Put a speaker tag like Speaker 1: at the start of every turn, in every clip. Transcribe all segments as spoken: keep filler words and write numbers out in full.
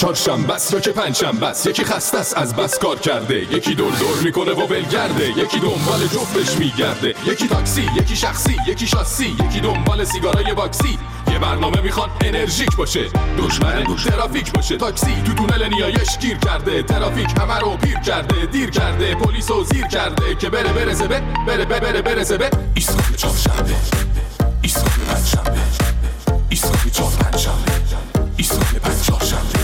Speaker 1: چهارشنبه است یا که پنجشنبه است، یکی خسته است از بس کار کرده، یکی دور دور میکنه و ولگرده، یکی دنبال جفتش میگرده، یکی تاکسی، یکی شخصی، یکی شاسی، یکی دنبال سیگارای باکسی. یه برنامه میخواد انرژیک باشه، دشمن ترافیک باشه. تاکسی تو تونل نیایش گیر کرده، ترافیک همه رو پیر کرده، دیر کرده، پلیسو زیر کرده که بره برسه به بره بره بره برسه به ایستگاه چهارشنبه، ایستگاه پنجشنبه، ایستگاه چهار پنجشنبه، ایستگاه پنج چهارشنبه.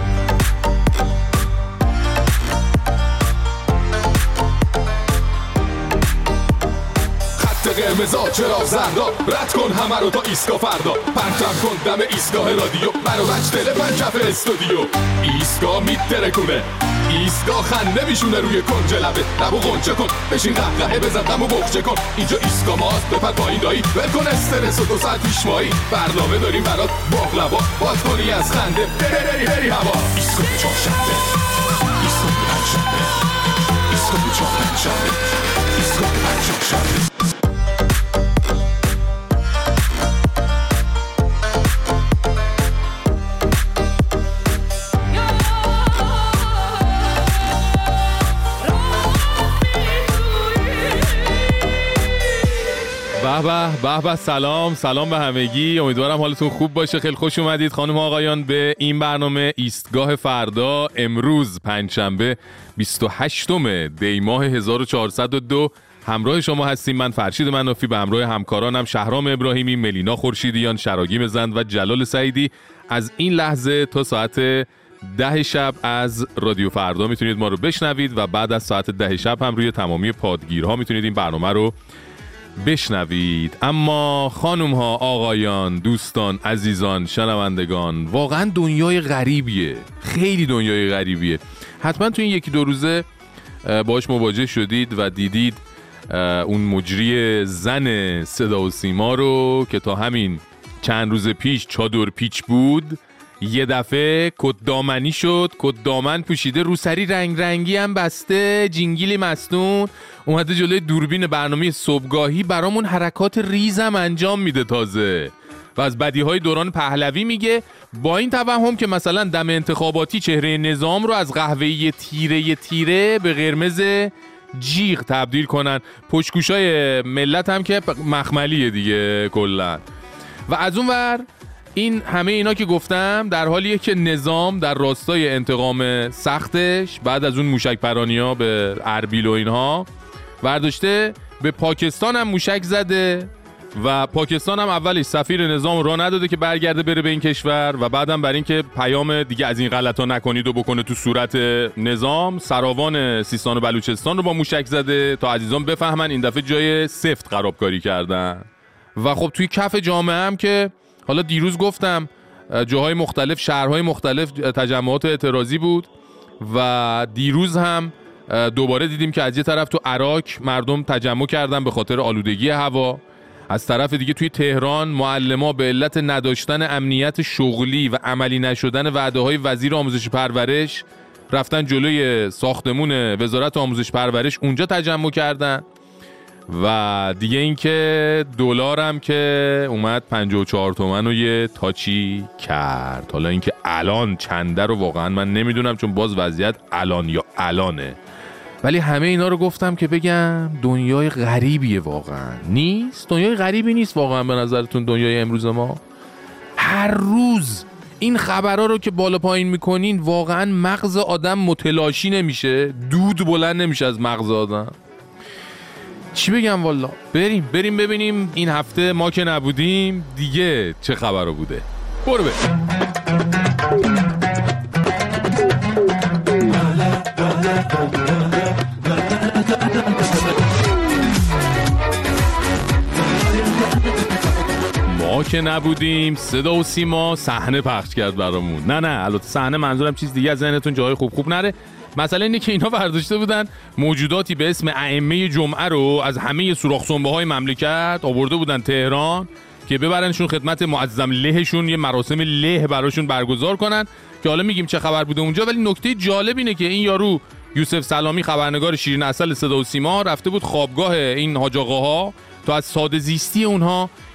Speaker 1: قرمزا چرا زردا، رد کن همه رو تا ایستگاه فردا، پرچم کن دم ایستگاه رادیو، منو بچ دل پنجف استودیو. ایستگاه میترکونه، ایستگاه خنده میشونه روی کنج لبه، لبو غنچه کن بشین قهقهه بزن غمو بخچه کن. اینجا ایستگاه ماست بپر پایین دایی، ول کن استرس و دو ساعت پیش مایی، برنامه داریم برات باقلوا، باز کنی از خنده بری بری بری هوا. ایستگاه چهارشنبه، ایستگاه پنجشنبه، ایستگاه چهار پنجشنبه، ایستگاه پنج چهارشنبه.
Speaker 2: به به به به سلام سلام به همگی، امیدوارم حالتون خوب باشه. خیلی خوش اومدید خانم آقایان به این برنامه ایستگاه فردا. امروز پنجشنبه بیست و هشتم دی ماه هزار و چهارصد و دو همراه شما هستیم. من فرشید منافی به همراه همکارانم شهرام ابراهیمی، ملینا خورشیدیان، شراگیم زند و جلال سعیدی. از این لحظه تا ساعت ده شب از رادیو فردا میتونید ما رو بشنوید و بعد از ساعت ده شب هم روی تمامی پادگیرها میتونید این برنامه رو بشنوید. اما خانم ها، آقایان، دوستان، عزیزان، شنوندگان، واقعا دنیای غریبیه، خیلی دنیای غریبیه. حتما تو این یکی دو روزه باش مواجه شدید و دیدید اون مجری زن صدا و سیما رو که تا همین چند روز پیش چادر پیچ بود، یه دفعه کت دامنی شد، کت دامن پوشیده، روسری رنگ رنگی هم بسته، جینگیلی مستون، اومده جلوی دوربین برنامه صبحگاهی برامون حرکات ریزم انجام میده تازه و از بدیهای دوران پهلوی میگه، با این توهم که مثلا دم انتخاباتی چهره نظام رو از قهوه‌ای تیره تیره به قرمز جیغ تبدیل کنن. پشتگوشای ملت هم که مخملیه دیگه کلا. و از اون ور این همه اینا که گفتم در حالیه که نظام در راستای انتقام سختش بعد از اون موشک پرانی‌ها به اربیل و اینها برداشته به پاکستان هم موشک زده و پاکستان هم اولش سفیر نظام را نداده که برگرده بره به این کشور و بعدم بر این که پیام دیگه از این غلطا نکنید و بکنه تو صورت نظام، سراوان سیستان و بلوچستان رو با موشک زده تا عزیزان بفهمن این دفعه جای سفت خرابکاری کردن. و خب توی کف جامعه هم که حالا دیروز گفتم جاهای مختلف، شهرهای مختلف تجمعات اعتراضی بود و دیروز هم دوباره دیدیم که از یه طرف تو عراق مردم تجمع کردن به خاطر آلودگی هوا، از طرف دیگه توی تهران معلما به علت نداشتن امنیت شغلی و عملی نشدن وعده‌های وزیر آموزش پرورش رفتن جلوی ساختمون وزارت آموزش پرورش، اونجا تجمع کردن. و دیگه این که دلار هم که اومد پنجاه و چهار تومن و یه تاچی کرد. حالا این که الان چنده رو واقعا من نمیدونم چون باز وضعیت الان یا الانه، ولی همه اینا رو گفتم که بگم دنیای غریبیه. واقعا نیست؟ دنیای غریبی نیست واقعا به نظرتون دنیای امروز ما؟ هر روز این خبرها رو که بالا پایین میکنین واقعا مغز آدم متلاشی نمیشه، دود بلند نمیشه از مغز آدم. چی بگم والا؟ بریم بریم ببینیم این هفته ما که نبودیم دیگه چه خبر رو بوده. برو بریم. ما که نبودیم صدا و سیما صحنه پخش کرد برامون. نه نه البته صحنه منظورم چیز دیگه، از ذهنتون جای خوب خوب نره. مثلا اینه که اینا برداشته بودن موجوداتی به اسم ائمه جمعه رو از همه سوراخ سنبه های مملکت آورده بودن تهران که ببرنشون خدمت معظم لهشون، یه مراسم له براشون برگزار کنن که حالا میگیم چه خبر بوده اونجا. ولی نکته جالب اینه که این یارو یوسف سلامی خبرنگار شیرین عسل صدا و سیما رفته بود خوابگاه این حاج آقاها تا از ساده زیستی اونها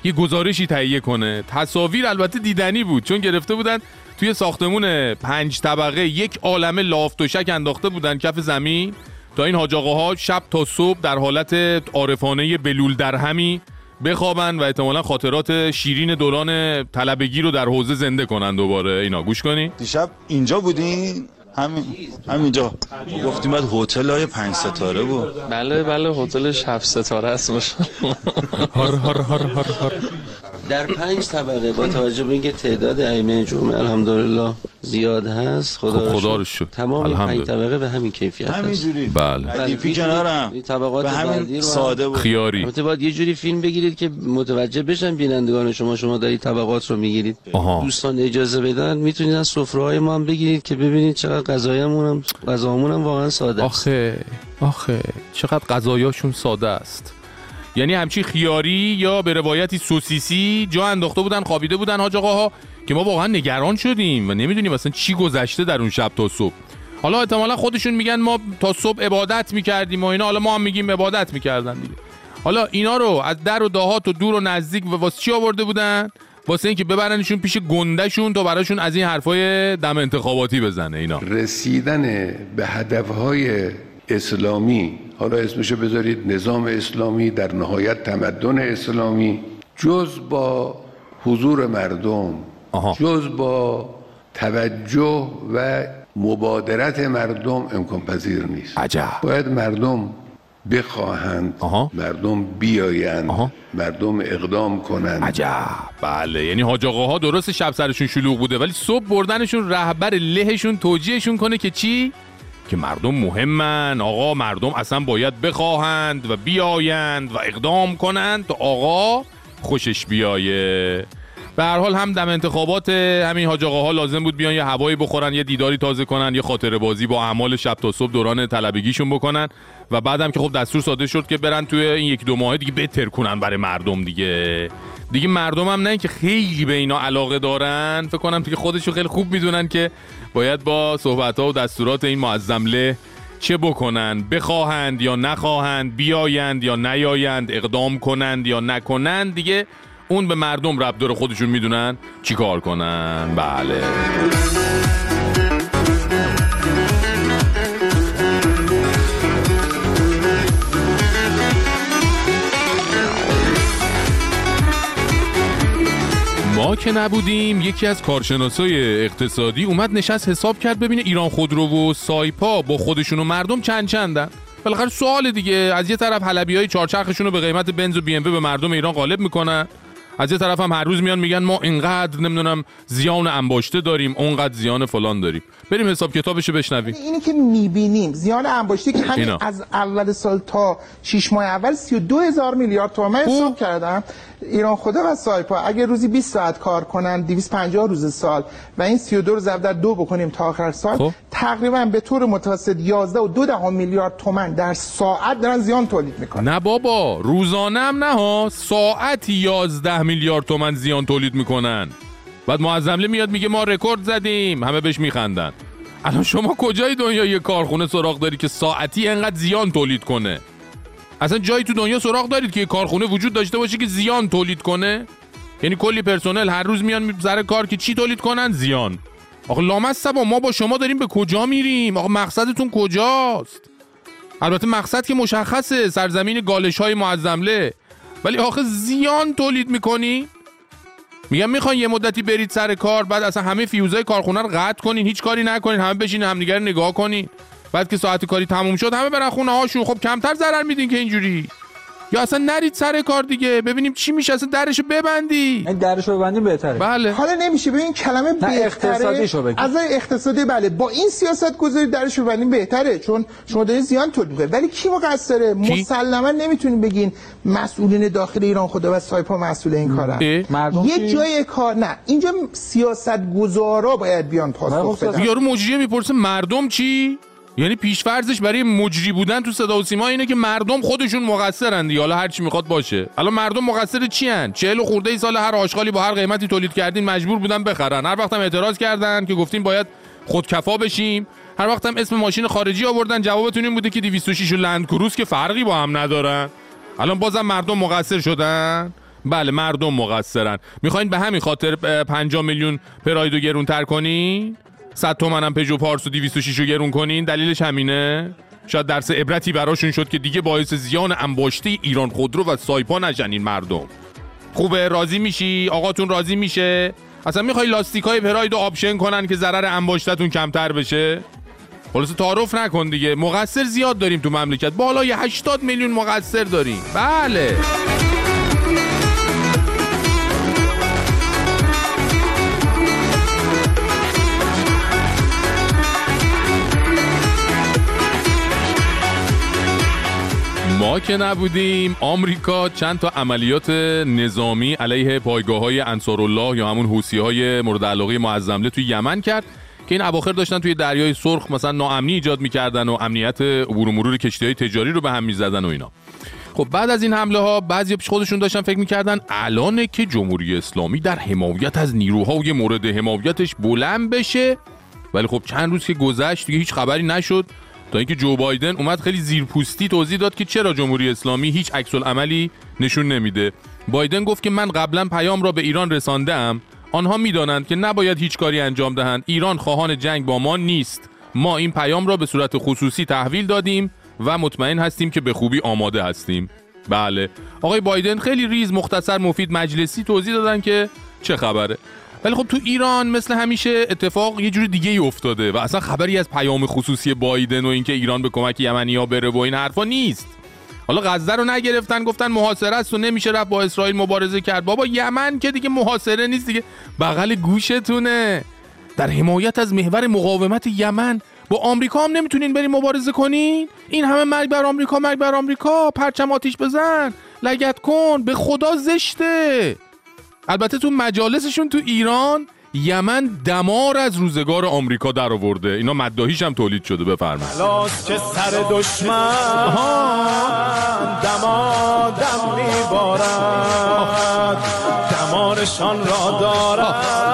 Speaker 2: یه گزارشی تهیه کنه. تصاویر البته دیدنی بود، چون گرفته بودن توی ساختمون پنج طبقه یک عالمه لاف تشک انداخته بودن کف زمین تا این حاج آقاها شب تا صبح در حالت عارفانه بلول درهمی بخوابن و احتمالاً خاطرات شیرین دوران طلبگی رو در حوزه زنده کنن دوباره. اینا گوش کنی.
Speaker 3: دیشب اینجا بودین؟ همین همینجا گفتیم بعد هتل های پنج ستاره بود.
Speaker 4: بله بله هتلش هفت ستاره است ماشاءالله.
Speaker 2: هر هر هر هر هر
Speaker 4: در پنج طبقه با توجه به اینکه تعداد ائمه جمعه الحمدلله زیاد هست، خدا
Speaker 2: خدا رو شکر
Speaker 4: تمام پنج طبقه به همین کیفیت هست.
Speaker 3: همینجوری.
Speaker 2: بله.
Speaker 3: ردیفی کنارم.
Speaker 4: طبقات
Speaker 3: به همین ساده بود.
Speaker 2: خیاری.
Speaker 4: البته باید یه جوری فیلم بگیرید که متوجه بشن بینندگان شما شما دارید طبقات رو میگیرید. دوستان اجازه بدن میتونید از سفره‌های ما هم بگیرید که ببینید چقدر غذایمون هم غذامون هم واقعا ساده است.
Speaker 2: آخه آخه چقدر غذایاشون ساده است. یعنی همچی خیاری یا به روایتی سوسیسی جا انداخته بودن، خوابیده بودن حاج آقاها که ما واقعا نگران شدیم و نمیدونیم اصلا چی گذشته در اون شب تا صبح. حالا احتمالا خودشون میگن ما تا صبح عبادت میکردیم و اینا، حالا ما هم میگیم عبادت میکردن دیگه. حالا اینا رو از در و دهات و دور و نزدیک و واسه چی آورده بودن؟ واسه اینکه ببرنشون پیش گندهشون تا براشون از این حرفای دم انتخاباتی بزنه. اینا
Speaker 5: رسیدن به هدفهای اسلامی، حالا اسمشو بذارید نظام اسلامی، در نهایت تمدن اسلامی، جز با حضور مردم،
Speaker 2: آها.
Speaker 5: جز با توجه و مبادرت مردم امکان پذیر نیست.
Speaker 2: عجب.
Speaker 5: باید مردم بخواهند،
Speaker 2: آها.
Speaker 5: مردم بیایند،
Speaker 2: آها.
Speaker 5: مردم اقدام کنند.
Speaker 2: عجب. بله، یعنی حاج آقاها درست شب سرشون شلوغ بوده ولی صبح بردنشون رهبر لهشون توجیهشون کنه که چی؟ که مردم مهمن آقا، مردم اصلا باید بخواهند و بیایند و اقدام کنند تا آقا خوشش بیایه. به هر حال هم دم انتخابات همین حاج آقاها لازم بود بیان یه هوایی بخورن، یه دیداری تازه کنن، یه خاطره بازی با اعمال شب تا صبح دوران طلبگیشون بکنن و بعدم که خب دستور صادر شد که برن توی این یک دو ماه دیگه بهتر کنن برای مردم دیگه. دیگه مردم هم نه که خیلی به اینا علاقه دارن، فکر کنم دیگه خودشون خیلی خوب میدونن که باید با صحبت‌ها و دستورات این معظم له چه بکنن، بخواهند یا نخواهند، بیایند یا نیایند، اقدام کنند یا نکنند. دیگه اون به مردم ربط داره، خودشون میدونن چی کار کنن. بله. ما که نبودیم یکی از کارشناسای اقتصادی اومد نشست حساب کرد ببینه ایران خودرو و سایپا با خودشون و مردم چند چندن. بالاخره سوال دیگه، از یه طرف حلبیای چهارچرخشون رو به قیمت بنز و بی ام و به مردم ایران غالب میکنن، از یه طرف هم هر روز میان میگن ما اینقدر نمیدونم زیان انباشته داریم، اونقدر زیان فلان داریم. بریم حساب کتابشو بشنویم.
Speaker 6: اینی که میبینیم زیان انباشته که همین اینا. از اول سال تا شش ماه اول سی و دو هزار میلیارد تومان حساب کردم. ایران خودرو و سایپا اگه روزی بیست ساعت کار کنن دویست و پنجاه روز سال و این سی و دو رو ضرب در دو بکنیم تا آخر سال خوب. تقریبا به طور متوسط یازده و دو دهم میلیارد تومان در ساعت دارن زیان تولید میکنن.
Speaker 2: نه بابا، روزانه هم نه ها، ساعتی یازده میلیارد تومان زیان تولید میکنن. بعد معظمله میاد میگه ما رکورد زدیم، همه بهش میخندن. الان شما کجای دنیا یه کارخونه سراغ داری که ساعتی انقدر زیان تولید کنه؟ اصلا جایی تو دنیا سراغ دارید که یه کارخونه وجود داشته باشه که زیان تولید کنه؟ یعنی کلی پرسنل هر روز میان سر کار که چی تولید کنن؟ زیان. آخه لامصب ما با شما داریم به کجا میریم؟ آخه مقصدتون کجاست؟ البته مقصد که مشخصه، سرزمین گالش‌های معظمله، ولی آخه زیان تولید میکنی؟ میگم میخواین یه مدتی برید سر کار، بعد اصلا همه فیوزای کارخونه رو قطع کنین، هیچ کاری نکنین، همه بشینین همدیگه رو نگاه کنین، بعد که ساعت کاری تموم شد همه برن خونه هاشون. خب کمتر ضرر میدین که اینجوری. یا اصلا نرید سر کار دیگه، ببینیم چی میشه، اصلا درشو ببندی.
Speaker 7: درشو ببندیم بهتره.
Speaker 2: بله.
Speaker 6: حالا نمیشه ببین کلمه بهتره
Speaker 7: اقتصادیشو بگید.
Speaker 6: از اقتصادی بله، با این سیاست گذاری درشو ببندیم بهتره، چون شما دارین زیان تولید میکنید. ولی کی مقصره؟ مسلما نمیتونین بگین مسئولین داخل ایران خودرو و سایپا مسئول این کارن. یه جای کار نه، اینجا سیاست گذارا باید بیان پاسخ بدن.
Speaker 2: یارو مجریه میپرسه مردم چی؟ یعنی پیش‌فرضش برای مجری بودن تو صدا و سیما اینه که مردم خودشون مقصرن دیگه، حالا هر چی میخواد باشه. الان مردم مقصر چی ان؟ چهل خورده ای سال هر آشغالی با هر قیمتی تولید کردین مجبور بودن بخرن. هر وقت هم اعتراض کردن که گفتین باید خودکفا بشیم، هر وقت هم اسم ماشین خارجی آوردن، جوابتون این بوده که دویست و شش و لند کروز که فرقی با هم ندارن. الان بازم مردم مقصر شدن؟ بله مردم مقصرن. میخواین به همین خاطر پنجاه میلیون پرایدو گرونتر کنین؟ صد تومن هم پژو پارس و دویست و شش رو گرون کنین؟ دلیلش همینه؟ شاید درس عبرتی براشون شد که دیگه باعث زیان انباشته ایران خودرو و سایپا نشنین مردم. خوبه؟ راضی میشی؟ آقاتون راضی میشه؟ اصلا میخوای لاستیکای پرایدو آپشن کنن که ضرر انباشته‌تون کمتر بشه؟ خلاص تعارف نکن دیگه. مقصر زیاد داریم تو مملکت، بالای هشتاد میلیون مقصر داریم. بله. ما که نبودیم، آمریکا چند تا عملیات نظامی علیه پایگاه‌های انصارالله یا همون حوثی‌های مورد علاقه معظم الله توی یمن کرد که این اواخر داشتن توی دریای سرخ مثلا ناامنی ایجاد می‌کردن و امنیت عبور و مرور کشتی‌های تجاری رو به هم می‌زدن و اینا. خب بعد از این حمله ها بعضی پیش خودشون داشتن فکر می‌کردن الانه که جمهوری اسلامی در حمایت از نیروهای مورد حمایتش بلند بشه، ولی خب چند روز که گذشت دیگه هیچ خبری نشد تا اینکه جو بایدن اومد خیلی زیرپوستی توضیح داد که چرا جمهوری اسلامی هیچ عکس العملی نشون نمیده. بایدن گفت که من قبلا پیام را به ایران رساندم، آنها میدانند که نباید هیچ کاری انجام دهند. ایران خواهان جنگ با ما نیست. ما این پیام را به صورت خصوصی تحویل دادیم و مطمئن هستیم که به خوبی آماده هستیم. بله، آقای بایدن خیلی ریز، مختصر، مفید، مجلسی توضیح دادن که چه خبره. ولی خب تو ایران مثل همیشه اتفاق یه جور دیگه ای افتاده و اصلا خبری از پیام خصوصی بایدن و اینکه ایران به کمک یمنی‌ها بره و این حرفا نیست. حالا غزه رو نگرفتن، گفتن محاصره است و نمیشه رفت با اسرائیل مبارزه کرد. بابا یمن که دیگه محاصره نیست دیگه، بغل گوشتونه. در حمایت از محور مقاومت یمن با آمریکا هم نمیتونین برین مبارزه کنین؟ این همه مرگ بر آمریکا، مرگ بر آمریکا، پرچم آتیش بزن، لگد کن، به خدا زشته. البته تو مجالسشون تو ایران یمن دمار از روزگار آمریکا در آورده، اینا مداحیش هم تولید شده. بفرمایید.
Speaker 8: لاس که سر دشمن دما دم میبارد، دمارشان را دارد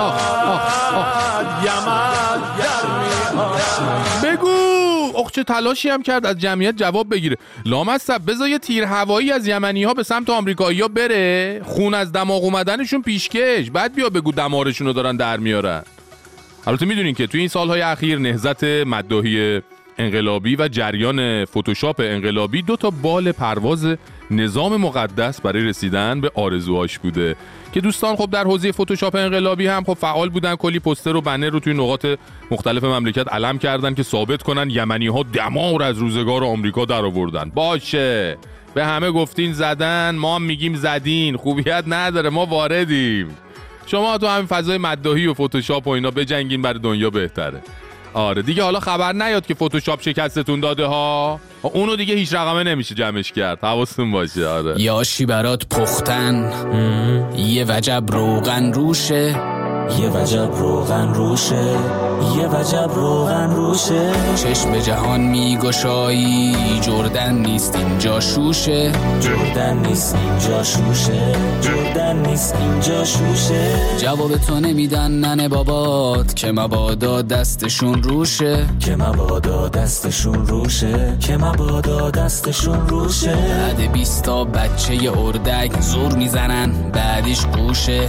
Speaker 8: یمن در میآرد.
Speaker 2: بگو اخ چه تلاشی هم کرد از جمعیت جواب بگیره. لامصب بذار یه تیر هوایی از یمنی ها به سمت آمریکایی ها بره، خون از دماغ اومدنشون پیشکش، بعد بیا بگو دمارشون رو دارن در میارن. البته میدونین که توی این سالهای اخیر نهضت مداحی انقلابی و جریان فتوشاپ انقلابی دو تا بال پرواز نظام مقدس برای رسیدن به آرزوهاش بوده که دوستان خب در حوزه فتوشاپ انقلابی هم خب فعال بودن، کلی پوستر و بنر رو توی نقاط مختلف مملکت علم کردن که ثابت کنن یمنی‌ها دمار از روزگار آمریکا در آوردن. باشه، به همه گفتین زدن، ما هم میگیم زدین، خوبیت نداره، ما واردیم. شما تو همین فضای مداحی و فتوشاپ و اینا بجنگین، برای دنیا بهتره. آره دیگه، حالا خبر نیاد که فتوشاپ شکستتون داده ها، اونو دیگه هیچ رقمه نمیشه جمعش کرد، حواستون باشه. آره
Speaker 9: یاشی برات پختن یه وجب روغن روشه،
Speaker 10: یه وجب روغن روشه، یه وجب روغن روشه.
Speaker 9: چشم جهان میگشایی جردن نیست اینجا شوشه،
Speaker 10: جردن نیست اینجا شوشه، جردن نیست اینجا شوشه.
Speaker 9: جواب تو نمیدن ننه بابات که مبادا دستشون روشه،
Speaker 10: که مبادا دستشون روشه، که مبادا دستشون روشه.
Speaker 9: بعد بیستا بچه ی اردک زور میزنن بعدیش قوشه.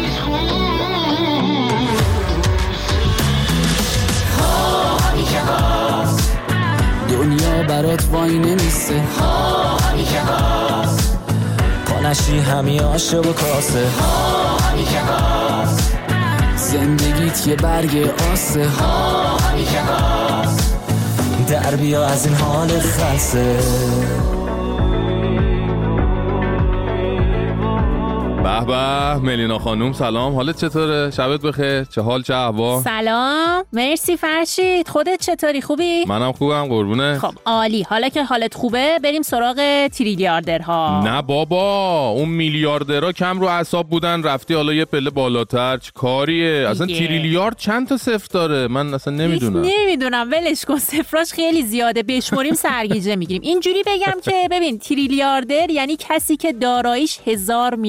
Speaker 9: دنیا برات وای نمیسته،
Speaker 10: ها همی که هست کنشی همی آشه و کاسه، ها همی که هست
Speaker 9: زندگیت یه برگ آسه،
Speaker 10: ها همی که هست در بیا از این حال خلصه.
Speaker 2: به به ملینا خانوم سلام، حالت چطوره؟ شبت بخیر، چه حال چه احوال؟
Speaker 11: سلام، مرسی فرشید، خودت چطوری؟ خوبی؟
Speaker 2: منم خوبم قربونه.
Speaker 11: خب عالی، حالا که حالت خوبه بریم سراغ تریلیاردرها.
Speaker 2: نه بابا، اون میلیاردرها کم رو اعصاب بودن، رفتی حالا یه پله بالاتر، چه کاریه؟ اصلا تریلیارد چند تا صفر داره؟ من اصلا نمیدونم.
Speaker 11: نمیدونم، ولش کن، صفراش خیلی زیاده، بشمریم سرگیجه میگیریم. اینجوری بگم که ببین، تریلیاردر یعنی کسی که داراییش هزار میلیارد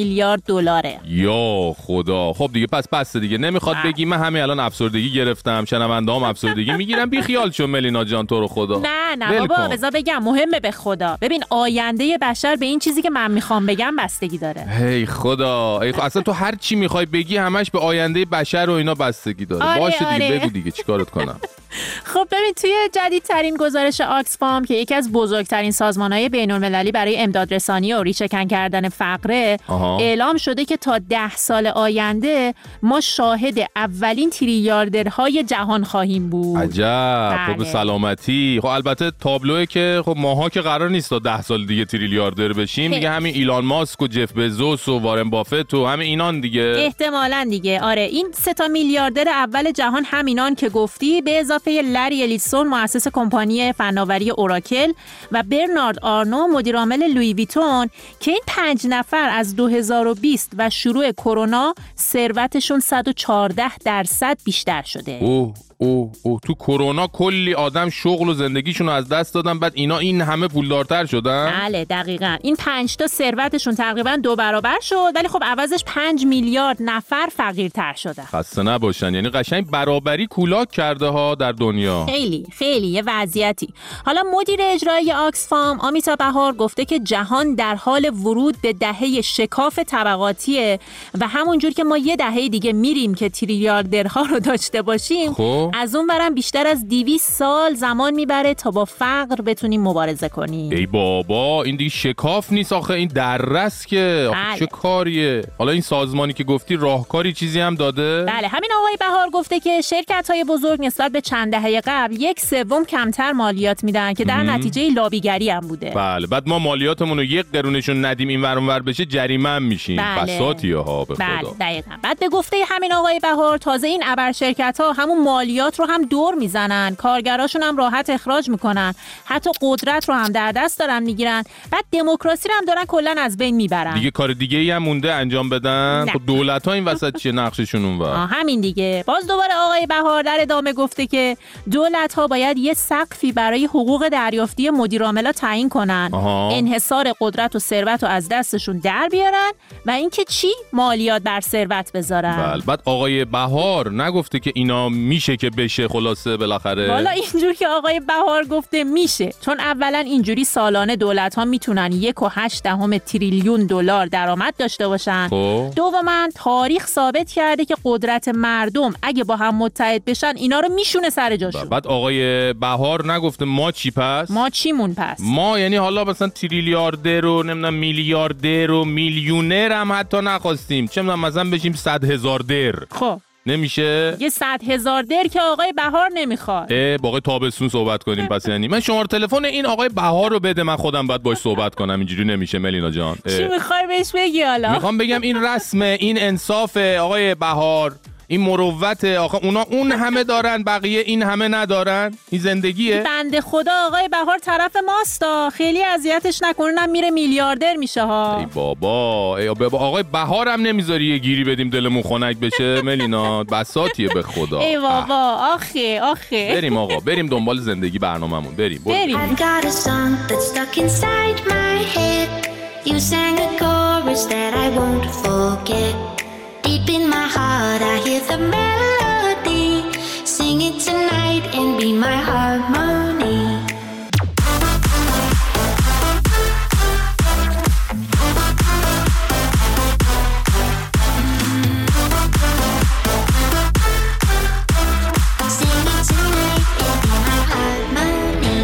Speaker 11: دلاره.
Speaker 2: یا خدا. خب دیگه پس بس دیگه نمیخواد بگی. من همین الان افسردگی گرفتم، شنونده‌ام افسردگی میگیرم. بی خیال شو ملینا جان، تو رو خدا.
Speaker 11: نه نه بابا بذار بگم، مهمه به خدا. ببین آینده بشر به این چیزی که من میخوام بگم بستگی داره.
Speaker 2: هی خدا، ای خدا. اصلا تو هر چی میخوای بگی همش به آینده بشر و اینا بستگی داره.
Speaker 11: آره
Speaker 2: باشه دیگه
Speaker 11: آره.
Speaker 2: بگو دیگه چیکارت کنم.
Speaker 11: خب ببین توی جدیدترین گزارش آکسفام که یکی از بزرگترین سازمان‌های بین‌المللی برای امدادرسانی و ریشه‌کن کردن فقره، آها. اعلام شده که تا ده سال آینده ما شاهد اولین تریلیاردرهای جهان خواهیم بود.
Speaker 2: عجب.
Speaker 11: بله.
Speaker 2: خب سلامتی. خب البته تابلوه که خب ماها که قرار نیست تا ده سال دیگه تریلیاردر بشیم دیگه. همین ایلان ماسک و جف بزوس و وارن بافت و همین اینان دیگه
Speaker 11: احتمالاً دیگه. آره این سه تا میلیاردر اول جهان همینان که گفتی، به اضافه لری الیسون مؤسس کمپانی فناوری اوراکل و برنارد آرنو مدیر عامل لویی ویتون که این پنج نفر از دو هزار و بیست و شروع کرونا ثروتشون صد و چهارده درصد بیشتر شده.
Speaker 2: اوه اوه اوه تو کرونا کلی آدم شغل و زندگیشون رو از دست دادن، بعد اینا این همه پولدارتر شدن.
Speaker 11: بله دقیقاً. این پنج تا ثروتشون تقریباً دو برابر شد، ولی خب عوضش پنج میلیارد نفر فقیرتر شدن.
Speaker 2: خسته نباشن. یعنی قشنگ برابری کولاک کرده ها در دنیا.
Speaker 11: خیلی خیلی یه وضعیتی. حالا مدیر اجرایی آکسفام آمیتا بهار گفته که جهان در حال ورود به دهه شکاف طبقاتیه و همونجور که ما یه دهه دیگه میریم که تریلیاردرها رو داشته باشیم، خب از اون برم بیشتر از دویست سال زمان میبره تا با فقر بتونیم مبارزه کنیم.
Speaker 2: ای بابا این دیگه شکاف نیست آخه، این دررس که چه کاریه. حالا این سازمانی که گفتی راهکاری چیزی هم داده؟
Speaker 11: بله همین آقای بهار گفته که شرکت‌های بزرگ نسبت به چند دهه قبل یک سوم کمتر مالیات میدن که در نتیجه لابیگری هم بوده.
Speaker 2: بله بعد ما مالیاتمون رو یک قرونشون ندیم این ور اون ور بشه جریمه هم میشیم.
Speaker 11: بله.
Speaker 2: بساطیه ها به خدا.
Speaker 11: بله دقیقاً. بعد به گفته همین آقای بهار تازه این ابر شرکت‌ها همون مالیات رو هم دور میزنن، کارگراشون هم راحت اخراج میکنن، حتی قدرت رو هم در دست دارن میگیرن، بعد دموکراسی رو هم دارن کلا از بین میبرن.
Speaker 2: دیگه کار دیگه ای هم مونده انجام بدن؟ خب دولت‌ها این وسط چیه نقششون اونور؟
Speaker 11: همین دیگه. باز دوباره آقای بهار در ادامه گفته که دولت‌ها باید یه سقفی برای حقوق دریافتی مدیر عاملا تعیین کنن، آها. انحصار قدرت و ثروت رو از دستشون در بیارن و اینکه چی مالیات بر ثروت بذارن.
Speaker 2: بله. بعد آقای بهار نگفته که اینا میشه که بشه خلاصه بالاخره؟
Speaker 11: والا اینجور که آقای بهار گفته میشه، چون اولا اینجوری سالانه دولت ها میتونن یک و هشت دهم تریلیون دلار درآمد داشته باشن. خب. دوما تاریخ ثابت کرده که قدرت مردم اگه با هم متحد بشن اینا رو میشونه سر جاشون.
Speaker 2: بعد آقای بهار نگفته ما چی پس؟
Speaker 11: ما چیمون پس؟
Speaker 2: ما یعنی حالا مثلا تریلیاردر رو نمیدونم میلیاردر و میلیونر هم حتی نخواستیم، چه میدونم مثلا بشیم صد هزار در.
Speaker 11: خب
Speaker 2: نمیشه؟
Speaker 11: یه صد هزار در که آقای بهار نمیخواد.
Speaker 2: اه با آقای تابستون صحبت کنیم پس. یعنی من شماره تلفن این آقای بهار رو بده، من خودم باید باش صحبت کنم. اینجوری نمیشه ملینا جان.
Speaker 11: چی میخوای بهش بگی حالا؟
Speaker 2: میخوام بگم این رسمه، این انصافه آقای بهار، این مروته. آخه اونا اون همه دارن بقیه این همه ندارن، این زندگیه.
Speaker 11: بنده خدا آقای بهار طرف ماستا، خیلی اذیتش نکنونم میره میلیاردر میشه ها.
Speaker 2: ای بابا ای بابا آقای بهار هم نمیذاری یه گیری بدیم دلمون خنک بشه ملینا؟ بساطیه به خدا.
Speaker 11: ای بابا آخه آخه.
Speaker 2: بریم آقا بریم دنبال زندگی برنامه‌مون. بریم
Speaker 11: بریم.
Speaker 12: Deep in my heart, I hear the melody. Sing it tonight and be my harmony. Sing it tonight and be my harmony.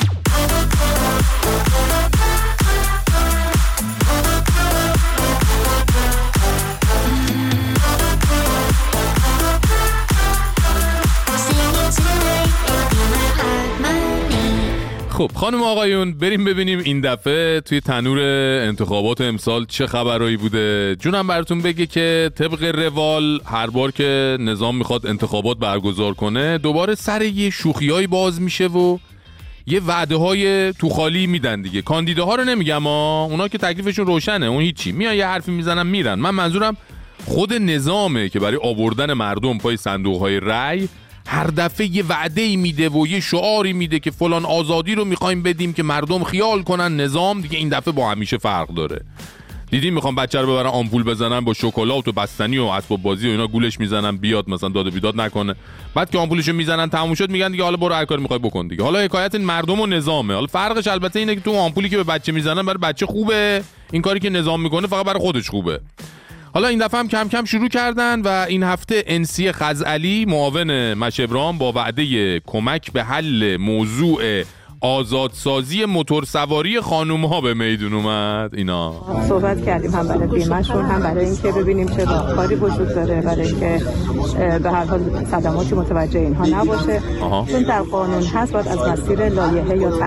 Speaker 2: خب خانم آقایون بریم ببینیم این دفعه توی تنور انتخابات امسال چه خبرایی بوده. جونم براتون بگه که طبق روال هر بار که نظام میخواد انتخابات برگزار کنه دوباره سر یه شوخیایی باز میشه و یه وعده های تو خالی میدن دیگه. کاندیداها رو نمیگم ها، اونا که تکلیفشون روشنه، اون هیچی، میان یه حرفی میزنن میرن. من منظورم خود نظامه که برای آوردن مردم پای صندوق های رای هر دفعه یه وعده‌ای میده و یه شعاری میده که فلان آزادی رو میخوایم بدیم که مردم خیال کنن نظام دیگه این دفعه با همیشه فرق داره. دیدین میخوام بچه رو ببرن آمپول بزنن با شکلات و بستنی و اسباب بازی و اینا گولش میزنن بیاد مثلا داد و بیداد نکنه، بعد که آمپولشو میزنن تموم شد میگن دیگه حالا برو هر کاری میخوای بکن دیگه. حالا حکایت این مردم و نظامه. حالا فرقش البته اینه که تو آمپولی که به بچه میزنن برای بچه خوبه، این کاری که نظام میکنه فقط برای خودش خوبه. حالا این دفعه هم کم کم شروع کردن و این هفته انسی خزعلی معاون مشبران با وعده کمک به حل موضوع آزادسازی موتورسواری خانوم‌ها به میدون اومد. اینا
Speaker 13: صحبت کردیم هم برای بیمه‌شون هم برای اینکه ببینیم چه راهکاری وجود داره برای اینکه به هر حال صدماتی متوجه اینها نباشه. آها. چون در قانون هست باید از مسیر لایحه یا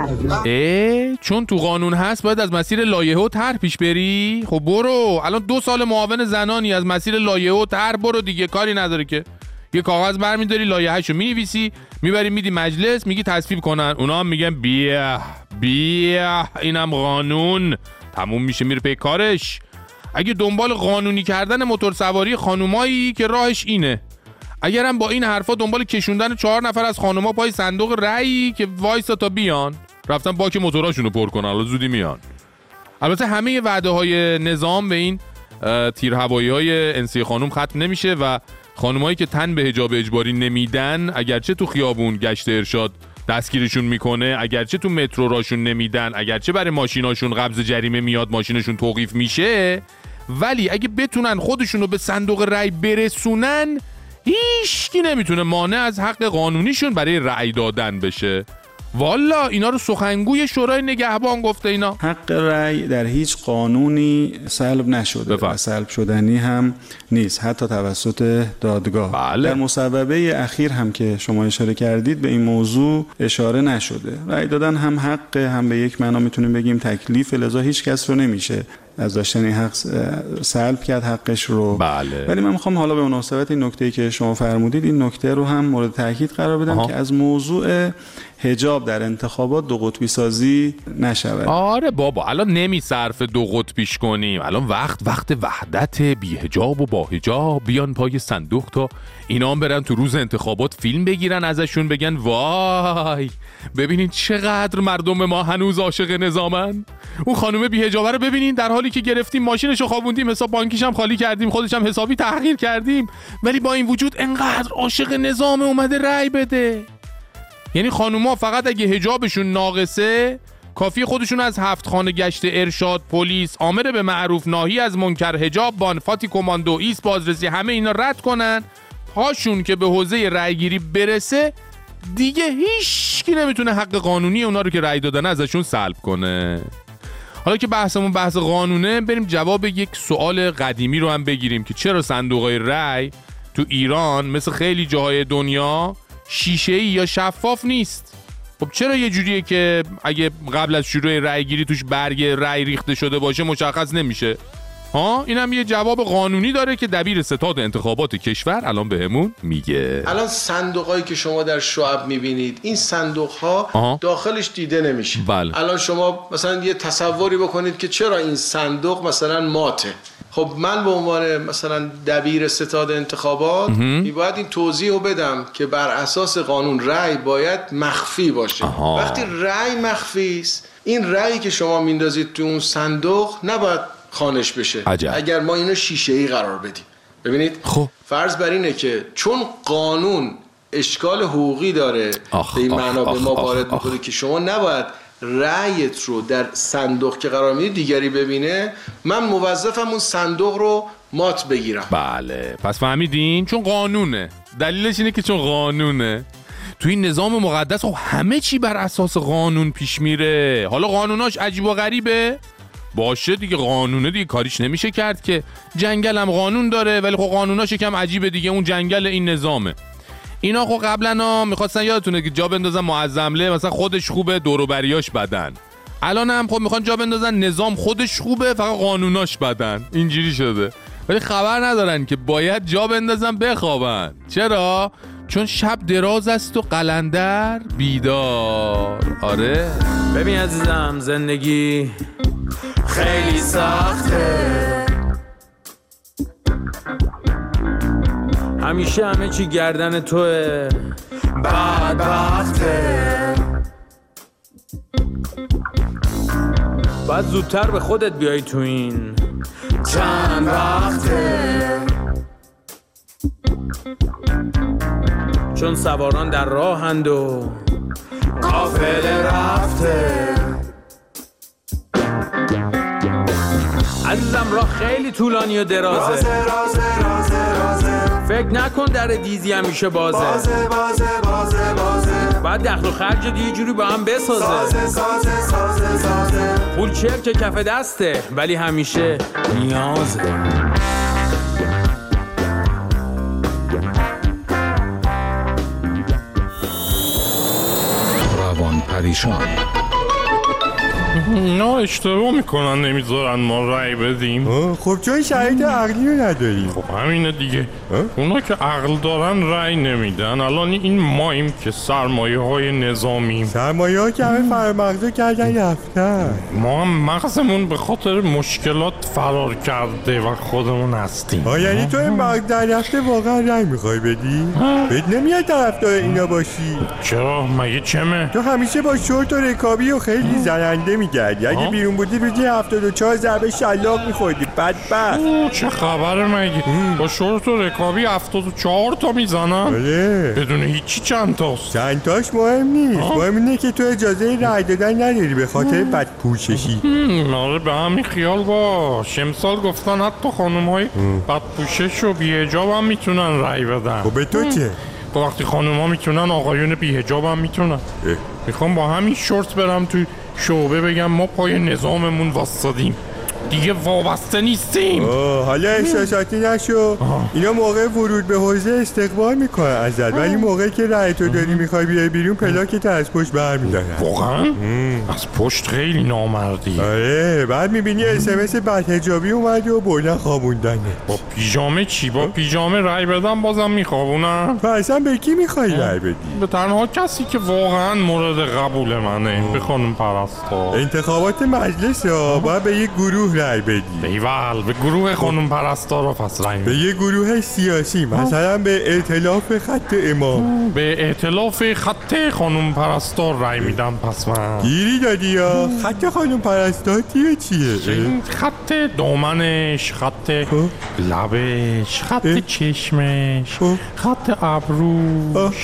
Speaker 13: طرح.
Speaker 2: چون تو قانون هست باید از مسیر لایحه و طرح پیش بری. خب برو الان دو سال معاون زنانی از مسیر لایحه و طرح برو دیگه، کاری نداره که. یه کاغذ برمی‌داری لایحه‌شو می‌نویسی میبری میدی مجلس میگی تصویب کنن، اونا هم میگن بیا بیا اینم قانون، تموم میشه میره پی کارش. اگه دنبال قانونی کردن موتورسواری خانومایی که راهش اینه، اگرم با این حرفا دنبال کشوندن چهار نفر از خانوما پای صندوق رأی که وایسا تا بیان رفتن باک موتوراشونو پر کنن، حالا زودی میان. البته همه وعده های نظام به این تیر هوایی های انسی خانوم ختم نمیشه و خانمایی که تن به حجاب اجباری نمیدن اگرچه تو خیابون گشت ارشاد دستگیرشون میکنه، اگرچه تو مترو راشون نمیدن، اگرچه برای ماشیناشون قبض جریمه میاد ماشینشون توقیف میشه، ولی اگه بتونن خودشونو به صندوق رأی برسونن هیچکی نمیتونه مانع از حق قانونیشون برای رأی دادن بشه. والا اینا رو سخنگوی شورای نگهبان گفته. اینا
Speaker 14: حق رأی در هیچ قانونی سلب نشده و سلب شدنی هم نیست، حتی توسط دادگاه. بله. در مصوبه اخیر هم که شما اشاره کردید به این موضوع اشاره نشده. رأی دادن هم حق، هم به یک معنا میتونیم بگیم تکلیف، لذا هیچ کس رو نمیشه از داشتن این حق سلب کرد حقش رو.
Speaker 2: بله.
Speaker 14: ولی من میخوام حالا به مناسبت این نکته‌ای که شما فرمودید این نکته رو هم مورد تاکید قرار بدم آها. که از موضوع حجاب در انتخابات دو قطبی سازی نشود.
Speaker 2: آره بابا الان نمی صرف دو قطبیش کنیم، الان وقت وقت وحدت، بی حجاب و با حجاب بیان پای صندوق تا اینا هم برن تو روز انتخابات فیلم بگیرن ازشون بگن وای ببینین چقدر مردم ما هنوز عاشق نظامن. اون خانم بی حجابه رو ببینین در حالی که گرفتیم ماشینشو خوابوندیم حساب بانکیش هم خالی کردیم خودش هم حسابی تحقیر کردیم، ولی با این وجود انقدر عاشق نظام اومده رأی بده. یعنی خانوما فقط اگه حجابشون ناقصه کافی خودشون از هفت خانه گشت ارشاد، پلیس، آمر به معروف، ناهی از منکر، حجاب بان، فاتی کماندو، ایست بازرسی، همه اینا رد کنن، پاشون که به حوزه رأیگیری برسه دیگه هیچ کی نمیتونه حق قانونی اونا رو که رأی دادن ازشون سلب کنه. حالا که بحثمون بحث قانونه، بریم جواب یک سوال قدیمی رو هم بگیریم که چرا صندوقای رأی تو ایران مثل خیلی جاهای دنیا شیشه‌ای یا شفاف نیست. خب چرا یه جوریه که اگه قبل از شروع رأی گیری توش برگ رأی ریخته شده باشه مشخص نمیشه؟ ها اینم یه جواب قانونی داره که دبیر ستاد انتخابات کشور الان بهمون میگه.
Speaker 15: الان صندوقایی که شما در شعب میبینید این صندوق‌ها داخلش دیده نمیشه.
Speaker 2: بله.
Speaker 15: الان شما مثلا یه تصوری بکنید که چرا این صندوق مثلا ماته. خب من به عنوان مثلا دبیر ستاد انتخابات میباید این توضیح رو بدم که بر اساس قانون رأی باید مخفی باشه. آها. وقتی رأی مخفی است این رأیی که شما میندازید تو اون صندوق نباید خانش بشه. عجب. اگر ما اینو شیشه‌ای قرار بدیم. ببینید خب. فرض بر اینه که چون قانون اشکال حقوقی داره به این معنا به ما وارد میکنه که شما نباید رأیت رو در صندوق که قرار میدی دیگری ببینه، من موظفم اون صندوق رو مات بگیرم.
Speaker 2: بله پس فهمیدین؟ چون قانونه. دلیلش اینه که چون قانونه. تو این نظام مقدس خب همه چی بر اساس قانون پیش میره. حالا قانوناش عجیب و غریبه باشه دیگه، قانونه دیگه کاریش نمیشه کرد که. جنگل هم قانون داره ولی خب قانوناش یکم عجیبه دیگه، اون جنگل این نظامه. اینا خب قبلا ها میخواستن یادتونه که جا بندازن معظمله مثلا خودش خوبه دور و بریاش بدن، الان هم خب میخوان جا بندازن نظام خودش خوبه فقط قانوناش بدن، اینجوری شده. ولی خبر ندارن که باید جا بندازن بخوابن. چرا؟ چون شب دراز است و قلندر بیدار. آره
Speaker 16: ببین عزیزم زندگی خیلی سخته، همیشه همه چی گردن توه، بدبخته، باید زودتر به خودت بیای تو این چند وقته چون سواران در راهند و قافله رفته. عزیزم راه خیلی طولانی و درازه،
Speaker 8: رازه رازه رازه رازه
Speaker 16: فکر نکن در دیزی همیشه بازه،
Speaker 8: بازه بازه بازه بازه
Speaker 16: بعد دخل و خرج یه جوری با هم بسازه،
Speaker 8: سازه سازه سازه سازه
Speaker 16: پول چرک کف دسته ولی همیشه نیازه.
Speaker 1: روان پریشان.
Speaker 17: اینا اشتباه میکنن نمیذارن ما رای بدیم.
Speaker 18: خب چون شرایط عقلی رو نداریم.
Speaker 17: خب همینه دیگه. اونا که عقل دارن رای نمیدن. الان این ماییم که سرمایه های نظامیم.
Speaker 18: سرمایه ها که همه فرامغزو کردن رفتن.
Speaker 17: ما هم مغزمون به خاطر مشکلات فرار کرده و خودمون هستیم.
Speaker 18: آه یعنی تو این مغز در رفته واقعا رای میخوای بدی؟ بهت نمیاد طرفدار اینا باشی؟
Speaker 17: چرا؟ مگه چمه؟
Speaker 18: تو همیشه با شورت و رکابی و خیلی زننده میگردی. اگه بیرون بودی بودی هفتاد و چهار ضربه شلاق میخوردی بدبخت.
Speaker 17: چه خبره مگه؟ با شورت و رکابی هفتاد و چهار تا میزنن؟
Speaker 18: بله.
Speaker 17: بدون هیچی چند تاست؟
Speaker 18: چند تاش مهم نیست. مهم اینه که تو اجازه رای دادن نداری به خاطر بدپوششی.
Speaker 17: آره به همین خیال باش. امسال گفتن حتی خانم های بدپوشش و بی‌حجاب هم میتونن رای بدن.
Speaker 18: خب به تو چه؟
Speaker 17: وقتی خانم ها میتونن آقایون بی‌حجاب هم میتونن. میخوام با همین شورت برم توی شعبه بگم ما پای نظاممون واسطادیم، دیگه وابسته نیستیم.
Speaker 18: حالا احساساتی نشو. اینا موقع ورود به حوزه استقبال میکنن ازت، ولی موقعی که رای تو داری میخوای بیای بیرون پلاکت از پشت برمیدارن.
Speaker 17: واقعا؟ از پشت خیلی نامردی.
Speaker 18: آره بعد میبینی اس ام اس بدحجابی اومده و بردن خوابوندنه.
Speaker 17: با پیژامه چی؟ با پیژامه رای بدم بازم میخوابونن؟
Speaker 18: و اصلا به کی میخوای رای بدی؟
Speaker 17: به تنها کسی که واقعا مورد قبول منه، به خانم پرستار.
Speaker 18: انتخابات مجلس ها باید به یک گروه رای بدی.
Speaker 17: ایول به گروه خانم پرستار پس رای
Speaker 18: به یه گروه سیاسی، مثلا به ائتلاف خط امام.
Speaker 17: به ائتلاف خط خانم پرستار رای میدم پس من.
Speaker 18: گیری دادی یا خط خانم پرستار تیه چیه؟
Speaker 17: خط دامنش، خط لبش، خط چشمش، خط ابروش.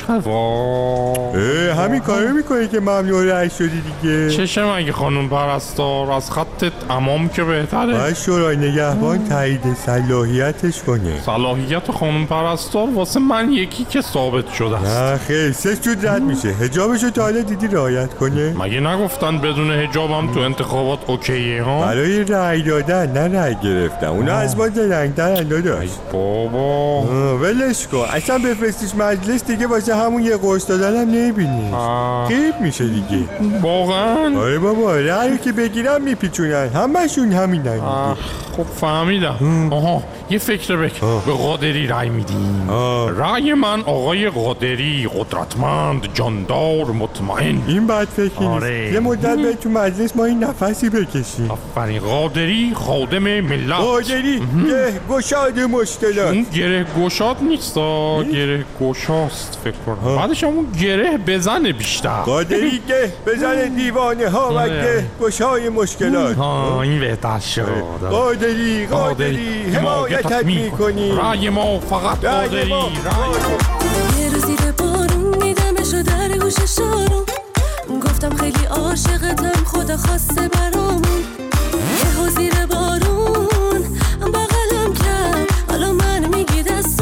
Speaker 18: همین کارو میکنی که ممنوع رای شدی دیگه.
Speaker 17: چشم اگه خانم پرستار از خط امام که بهتره.
Speaker 18: باید شورای نگهبان تایید صلاحیتش کنه.
Speaker 17: صلاحیت خانم پرستار واسه من یکی که ثابت شده است.
Speaker 18: نه خیلی سه جور رد میشه. حجابشو تا حالا دیدی رعایت کنه؟
Speaker 17: مگه نگفتن بدون حجابم تو انتخابات اوکیه ها؟
Speaker 18: برای رأی دادن نه رأی گرفتن. اونا از ما درنگ‌ترن داداش.
Speaker 17: بابا
Speaker 18: ولش کن. اصلا بفرستیش مجلس دیگه واسه همون یه قرص دادن هم نمیبینی. غیب میشه دیگه.
Speaker 17: واقعا؟
Speaker 18: آره بابا رأیو که بگیرن میپیچونن. همشون همینن.
Speaker 17: خب فهمیدم. آها یه فکر بک. به قادری رای میدیم. رای من آقای قادری، قدرتمند، جاندار، مطمئن.
Speaker 18: این بد فکری
Speaker 17: آره.
Speaker 18: نیست. یه مدت به تو مجلس ما این نفسی بکشیم.
Speaker 17: آفرین. قادری خادم ملت.
Speaker 18: قادری گه گشاد مشکلات.
Speaker 17: اون گره گشاد نیست، گره گشاست فکر کنم. بعدش همون گره بزنه بیشتر.
Speaker 18: قادری گه بزنه دیوانه ها و گه گشای مشکلات.
Speaker 17: ها این بهتر شد.
Speaker 18: قادری قادری حمایتت میکنی.
Speaker 17: رای ما فقط قادری.
Speaker 19: یه روزی به بارون میدمش و در گوش شارون، گفتم خیلی عاشقتم خدا خواسته برامون. یه ها زیر بارون بغلم کرد، حالا من میگی دستا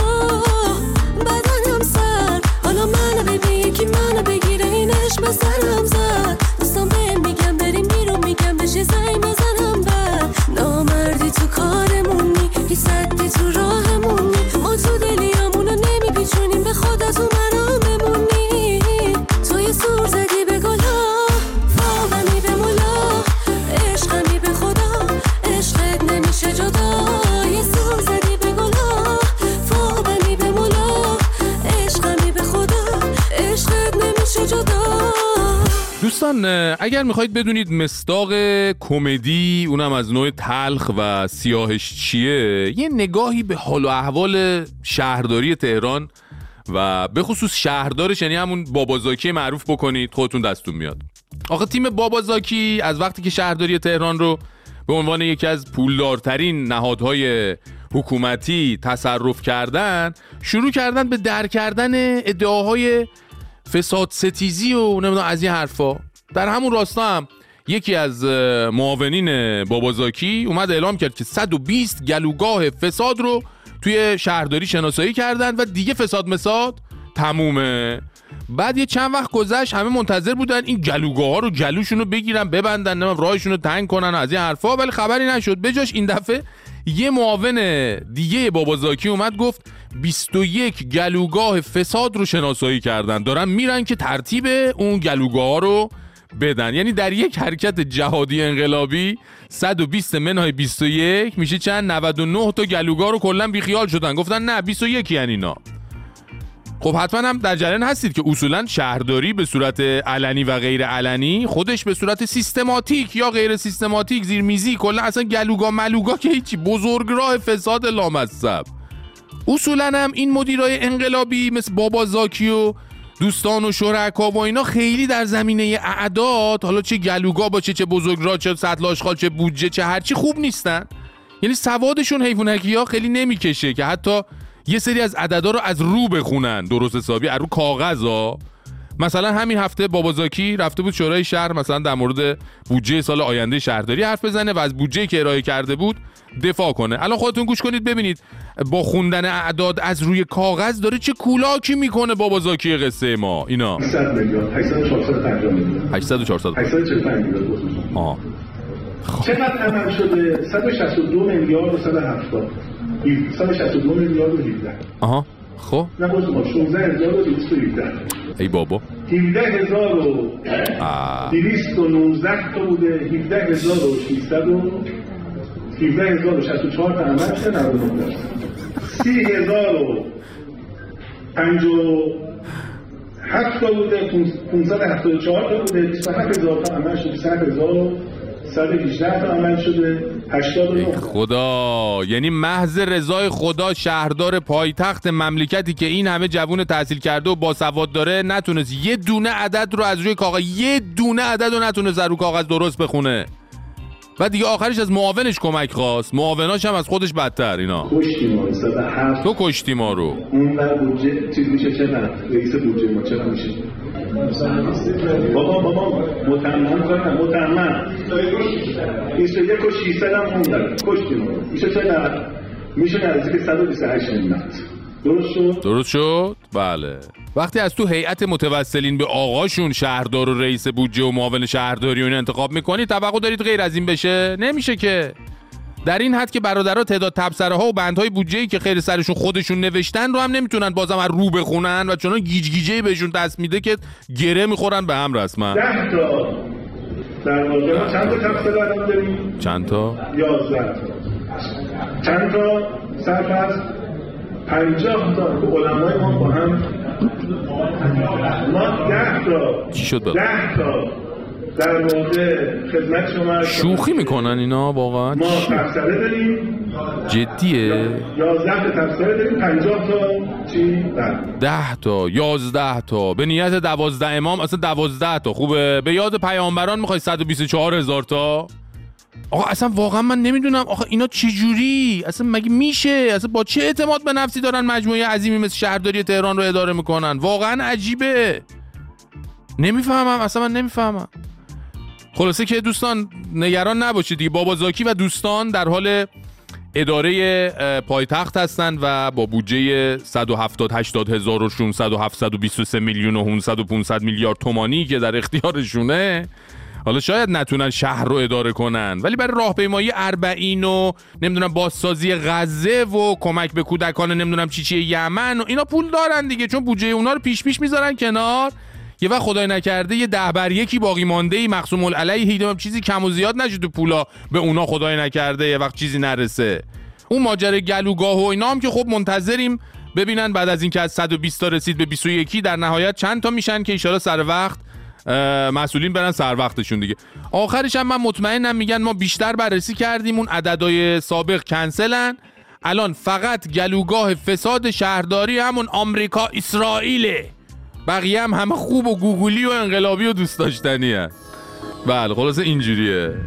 Speaker 19: بدنم سر، حالا من ببین یکی منو بگیره اینش به سرم زد. دوستان بهم میگم بریم بیرون، میگم بشه زنگ بزنم بعد. نامردی تو کارمونی، هیچ صدی تو راهمونی، ما تو دلیامونو نمیپیچونیم، به خدا تو مراممونی. تو یه سور زدی به گلا، فاهمی به مولا، عشقمی به خدا، عشقت نمیشه جدا. یه سور زدی به گلا، فاهمی به مولا، عشقمی به خدا، عشقت نمیشه جدا.
Speaker 2: دوستان اگر میخواید بدونید مصداق کمدی اونم از نوع تلخ و سیاهش چیه، یه نگاهی به حال و احوال شهرداری تهران و به خصوص شهردارش یعنی همون بابازاکی معروف بکنید، خودتون دستون میاد. آخه تیم بابازاکی از وقتی که شهرداری تهران رو به عنوان یکی از پولدارترین نهادهای حکومتی تصرف کردن، شروع کردن به در کردن ادعاهای فساد ستیزی و نمیدونم از این حرفا. در همون راستا هم یکی از معاونین بابازاکی اومد اعلام کرد که صد و بیست گلوگاه فساد رو توی شهرداری شناسایی کردن و دیگه فساد مساد تمومه. بعد یه چند وقت گذشت، همه منتظر بودن این گلوگاه ها رو جلوشون رو بگیرن ببندن، نمیم راهشون رو تنگ کنن از این حرفا، ولی خبری نشد. بجاش این دفعه یه معاون دیگه بابازاکی اومد گفت بیست و یک گلوگاه فساد رو شناسایی کردن، دارن میرن که ترتیب اون گلوگاه ها رو بدن. یعنی در یک حرکت جهادی انقلابی صد و بیست منهای بیست و یک میشه چند؟ نود و نه تا گلوگاه رو کلا بیخیال شدن، گفتن نه بیست و یک یعنی اینا. خب حتما هم در جریان هستید که اصولا شهرداری به صورت علنی و غیر علنی، خودش به صورت سیستماتیک یا غیر سیستماتیک، زیرمیزی، کلا اصلا گلوگاه ملوگاه که هیچی، بزرگراه فساد لامصب. اصولا هم این مدیرای انقلابی مثل بابازاکی و دوستان و شرکا و اینا خیلی در زمینه اعداد، حالا چه گلوگاه باشه، چه بزرگراه، چه سطل آشغال، چه بودجه، چه هرچی، خوب نیستن. یعنی سوادشون حیوانکی ها خیلی نمیکشه که حتی یه سری از عددا رو از رو بخونن، درست حسابی از رو کاغذا. مثلا همین هفته بابازاکی رفته بود شورای شهر مثلا در مورد بودجه سال آینده شهرداری حرف بزنه و از بودجه که ارائه کرده بود دفاع کنه. الان خودتون گوش کنید ببینید با خوندن اعداد از روی کاغذ داره چه کولاکی میکنه بابازاکی قصه ما. اینا
Speaker 20: هشتصد میلیون، هشتصد و چهارصد و پنجاه میلیون،
Speaker 2: هشتصد و چهارصد
Speaker 20: هشتصد و چهل و پنج میلیون.
Speaker 2: آه
Speaker 20: چقدر عمل شده؟ صد و شصت و دو میلیارد و صد و هفتاد. صد و شصت و دو میلیارد و هفده.
Speaker 2: آها خب
Speaker 20: نه باز ما شانزده هزار و دویست و هفده.
Speaker 2: ای بابا
Speaker 20: هفده هزار و دویست و نوزده تا بوده، هفده هزار و ششصد و هفده هزار و شصت و چهار تا عمل شده، نود و نه. سی هزار و پنجاه و هفت تا بوده، پانصد و هفتاد و چهار تا بوده، بیست و هفت هزار تا عمل شده، بیست و هفت هزار و صد و هجده تا عمل شده، هشتاد و نه.
Speaker 2: خدا، یعنی محض رضای خدا شهردار پایتخت مملکتی که این همه جوون تحصیل کرده و باسواد داره نتونست یه دونه عدد رو از روی کاغذ، یه دونه عدد رو نتونست رو کاغذ درست بخونه. و دیگه آخرش از معاونش کمک خواست، معاوناش هم از خودش بدتر. اینا
Speaker 20: کشتی ما رو، صد و هفت.
Speaker 2: تو کشتی ما رو.
Speaker 20: اون بر بودجه چیز میشه چقدر؟ رئیس بودجه ما چقدر میشه؟ بابا بابا متمم کنم، متمم بیست و یک و شیصد هم موندن، کشتی ما رو میشه چقدر؟ میشه نزدیک صد و بیست و هشت میلیون. درست شد؟
Speaker 2: درست شد؟ بله. وقتی از تو هیئت متوسلین به آقاشون شهردار و رئیس بودجه و معاون شهرداری اون انتخاب میکنی، توقع دارید غیر از این بشه؟ نمیشه که. در این حد که برادرها تعداد تبصره ها و بندهای بودجه‌ای که خیر سرشون خودشون نوشتن رو هم نمیتونن بازم از رو بخونن و چون گیج گیجه‌ای بهشون دست میده که گره میخورن به هم رسما.
Speaker 20: ده تا در واقع چند تا تبصره الان داریم؟
Speaker 2: چند تا؟
Speaker 20: یازده تا. چند تا صرف است؟ پنجاه تا. علمای ما با هم ما ده تا
Speaker 2: چی شد بقید؟
Speaker 20: ده تا در واقع خدمت شما
Speaker 2: شوخی میکنن اینا واقعا.
Speaker 20: ما تبصره داریم
Speaker 2: جدیه؟
Speaker 20: یازده تا تبصره داریم، پنجاه تا چی؟
Speaker 2: ده تا، یازده تا به نیت دوازده امام، اصلا دوازده تا خوبه. به یاد پیامبران میخوای صد و بیست و چهار هزار تا. آقا اصلا واقعا من نمیدونم آخه اینا چه جوری اصلا مگه میشه؟ اصلا با چه اعتماد به نفسی دارن مجموعه عظیمی مثل شهرداری تهران رو اداره میکنن؟ واقعا عجیبه، نمیفهمم اصلا، من نمیفهمم. خلاصه که دوستان نگران نباشید دیگه، بابازاکی و دوستان در حال اداره پایتخت هستن و با بودجه صد و هفتاد هشتاد هزار و ششصد و هفتصد و بیست و سه میلیون و نهصد و پانصد میلیارد تومانی که در اختیارشونه، حالا شاید نتونن شهر رو اداره کنن ولی برای راهپیمایی اربعین و نمیدونم بازسازی غزه و کمک به کودکان نمیدونم چی چی یمن و اینا پول دارن دیگه، چون بودجه اونا رو پیش پیش میذارن کنار. یه وقت خدای نکرده یه ده بر یکی باقی مانده ای مقسوم العلیه هیچ چیزی کم و زیاد نشه تو پولا به اونا، خدای نکرده یه وقت چیزی نرسه. اون ماجرا گلوگاه و اینا هم که خب منتظریم ببینن بعد از اینکه از صد و بیست تا رسید به بیست و یک در نهایت چند تا میشن که ان شاءالله سر وقت مسئولین برن سر وقتشون دیگه. آخرش هم من مطمئنم میگن ما بیشتر بررسی کردیم، اون عددهای سابق کنسلن، الان فقط گلوگاه فساد شهرداری همون آمریکا اسرائیله، بقیه هم همه خوب و گوگولی و انقلابی و دوست داشتنی هست. بله خلاصه اینجوریه.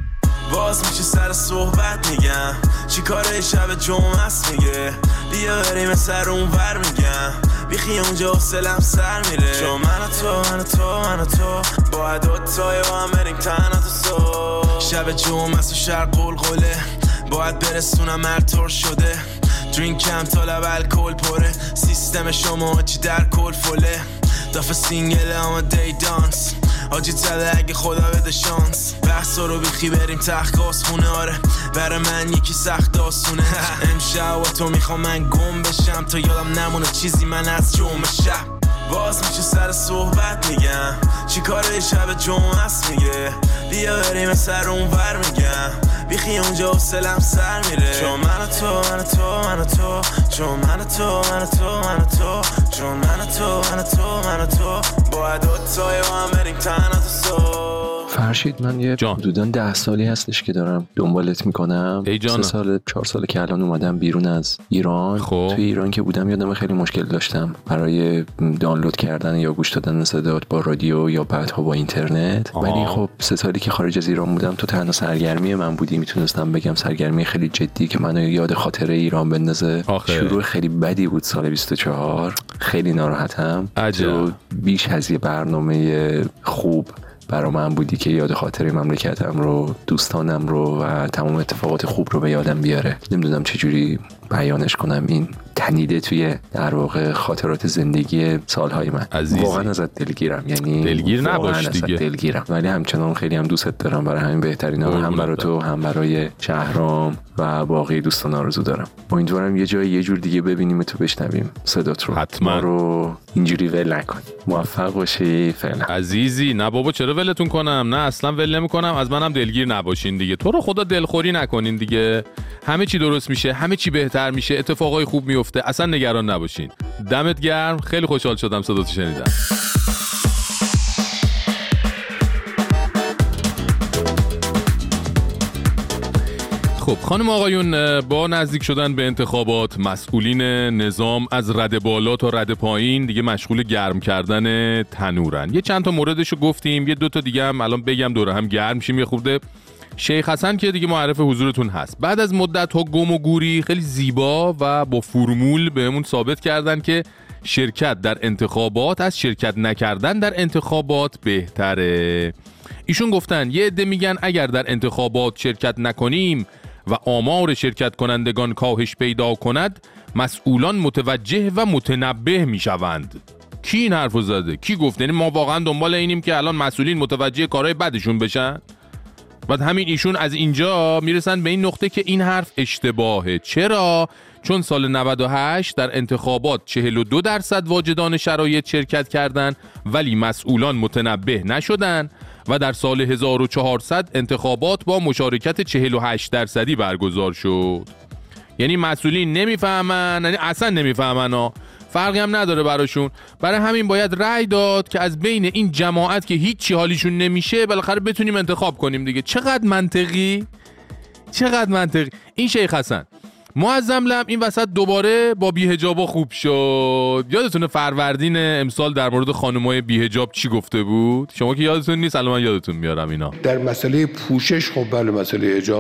Speaker 21: باز میشه سر صحبت میگم چی کاره شب جمعه است میگه بیا بریم سر اون ور میگم بیخی اونجا حسلم سر میره چون من و تو من و تو من و تو باید دوتای با هم بریم تنها تو سو شب جمعه است و شهر قلقله باید برسونم مرطور شده درینکم تا لب الکل پره سیستم شما چی در کل فله دافه سینگل اما دی دانس آجی تله اگه خدا بده شانس بحثا رو بیخی بریم تحقاس خونه آره برای من یکی سخت داستونه امشب و تو میخوام من گم بشم تا یادم نمونه چیزی من از جمعه شب باز میشه سر صحبت میگم چی کاره شب جمعه است میگه بیا بریم سر اون ور میگم بیخی اونجا حسلم سر میره چون من و تو من و تو من و تو چون من و تو من و تو من و تو چون من و تو من و تو من و تو باید دوتای با هم بریم تنها تو صبح
Speaker 22: فرشید من یه حدوداً ده سالی هستش که دارم دنبالت میکنم سه سال چهار سال که الان اومدم بیرون از ایران
Speaker 2: خوب.
Speaker 22: توی ایران که بودم یادم خیلی مشکل داشتم برای دانلود کردن یا گوش دادن صدات با رادیو یا بعدها با اینترنت آه. ولی خب سه سالی که خارج از ایران بودم تو تنها سرگرمی من بودی میتونستم بگم سرگرمی خیلی جدی که منو یاد خاطره ایران بندازه آخه. شروع خیلی بدی بود سال بیست و چهار خیلی ناراحتم تو بیش از یه برنامه خوب برای من بودی که یاد خاطره مملکتم رو دوستانم رو و تمام اتفاقات خوب رو به یادم بیاره نمیدونم چجوری بیانش کنم این تنیده توی در واقع خاطرات زندگی سالهای من
Speaker 2: عزیزی.
Speaker 22: واقعا ازت دلگیرم یعنی
Speaker 2: دلگیر نباش دیگه
Speaker 22: دلگیرم ولی همچنان خیلی هم دوستت دارم برای همین بهترین ها هم برای تو هم برای شهرام و باقی دوستان آرزو دارم امیدوارم یه جای یه جور دیگه ببینیم تو بشنویم صدات رو
Speaker 2: حتما
Speaker 22: ما رو اینجوری ول نکن موفق باشی فعلا
Speaker 2: عزیزی نه بابا چرا ولتون کنم نه اصلا ول نمی‌کنم از منم دلگیر نباشین دیگه تو رو خدا دلخوری نکنین دیگه همه چی درست میشه همه چی بهتر میشه اتفاقای خوب میفته اصلا نگران نباشین دمت گرم خیلی خوشحال شدم صداتو شنیدم خب خانم آقایون با نزدیک شدن به انتخابات مسئولین نظام از رده بالا تا رده پایین دیگه مشغول گرم کردن تنورن یه چند تا موردشو گفتیم یه دو تا دیگه هم الان بگم دوره هم گرم شیم یه خورده شیخ حسن که دیگه معرف حضورتون هست بعد از مدت ها گم و گوری خیلی زیبا و با فرمول بهمون ثابت کردن که شرکت در انتخابات از شرکت نکردن در انتخابات بهتره ایشون گفتن یه عده میگن اگر در انتخابات شرکت نکنیم و آمار شرکت کنندگان کاهش پیدا کند مسئولان متوجه و متنبه میشوند کی این حرفو زده کی گفت یعنی ما واقعا دنبال اینیم که الان مسئولین متوجه کارهای بدشون بشن بعد همین ایشون از اینجا میرسن به این نقطه که این حرف اشتباهه چرا چون سال نود و هشت در انتخابات چهل و دو درصد واجدان شرایط شرکت کردند ولی مسئولان متنبه نشدن و در سال هزار و چهارصد انتخابات با مشارکت چهل و هشت درصدی برگزار شد یعنی مسئولین نمیفهمن یعنی اصلا نمیفهمن ها فرقی هم نداره براشون برای همین باید رأی داد که از بین این جماعت که هیچی حالیشون نمیشه بالاخره بتونیم انتخاب کنیم دیگه چقدر منطقی چقدر منطقی این شیخ حسن معظم لم این وسط دوباره با بی‌حجابا خوب شد یادتونه فروردین امسال در مورد خانمای بی‌حجاب چی گفته بود شما که یادتون نیست الان من یادتون میارم اینا
Speaker 5: در مسئله پوشش خب بله مسئله حجاب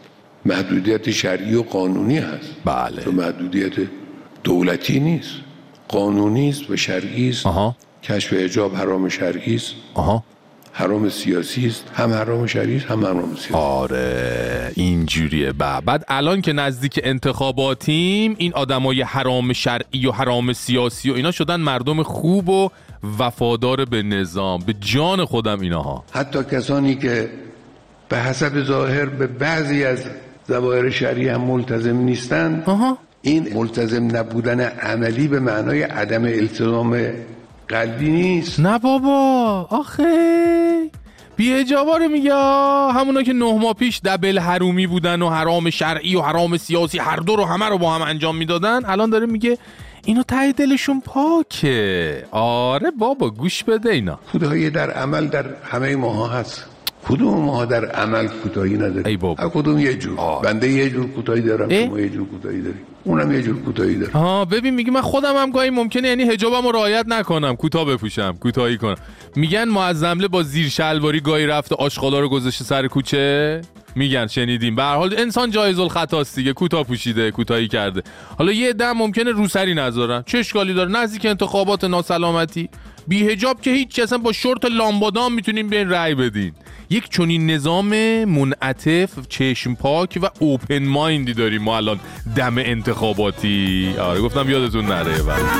Speaker 5: محدودیت شرعی و قانونی هست
Speaker 2: بله
Speaker 5: تو محدودیت دولتی نیست قانونی است و شرعی است کشف حجاب حرام شرعی است
Speaker 2: آها
Speaker 5: حرام سیاسی است هم حرام شرعی است هم حرام سیاسی
Speaker 2: آره اینجوریه بعد الان که نزدیک انتخاباتیم این آدمای حرام شرعی و حرام سیاسی و اینا شدن مردم خوب و وفادار به نظام به جان خودم ایناها
Speaker 5: حتی کسانی که به حسب ظاهر به بعضی از ظواهر شرعی هم ملتزم نیستند
Speaker 2: آها
Speaker 5: این ملتزم نبودن عملی به معنای عدم التزام قلبی نیست
Speaker 2: نه بابا آخه بی‌حجابا رو میگه همونا که نه ماه پیش دبل حرومی بودن و حرام شرعی و حرام سیاسی هر دو رو همه رو با هم انجام میدادن الان داره میگه اینا ته دلشون پاکه آره بابا گوش بده اینا
Speaker 5: کوتاهی در عمل در همه ماها هست کدوم ماها در عمل کوتاهی نداره
Speaker 2: ای بابا
Speaker 5: کدوم یه جور آه. بنده یه جور کوتاهی دارم شما یه جور کوتاهی داری اونم یه جور کوتاهی داره
Speaker 2: ها ببین میگه من خودم هم گاهی ممکنه یعنی حجابمو رعایت نکنم کوتاه بپوشم کوتاهی کنم میگن معظمله با زیر شلواری گاهی رفته آشغالا رو گذاشته سر کوچه میگن شنیدیم. به هر حال انسان جایز الخطاست دیگه، کوتاه پوشیده، کوتاهی کرده. حالا یه عده ممکنه روسری نذارن، چه اشکالی داره؟ نزدیک انتخابات ناسلامتی بی حجاب که هیچ، اصلا با شورت لامبادام میتونین بین رأی بدین. یک چنین نظام منعطف، چشم پاک و اوپن مایندی داریم ما الان دم انتخاباتی. آره گفتم یادتون نره.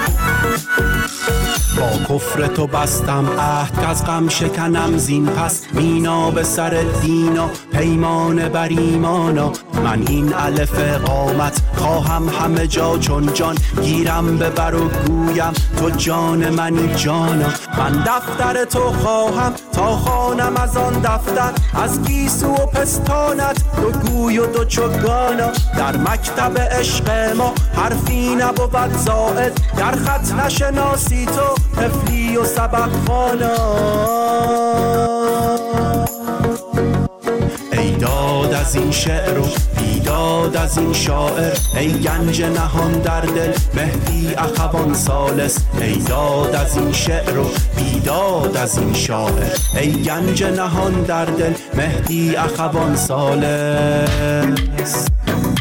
Speaker 3: با کفر تو بستم عهد که از غم شکنم زین پس، مینا به سر دینا پیمان بر ایمانا. من این الف قامت خواهم همه جا چون جان، گیرم ببر و گویم تو جان منی جانا. من دفتر تو خواهم تا خانم از آن دفتر، از گیسو و پستانت دو گوی و دو چوگانا. در مکتب عشق ما حرفی نبود زائد، در خط نشناسی تو طفلی و سبق خوانا. ای داد از این شعر و بیداد از این شاعر، ای گنج نهان در دل مهدی اخوان سالس. ای داد از این شعر و بیداد از این شاعر، ای گنج نهان در دل مهدی اخوان سالس.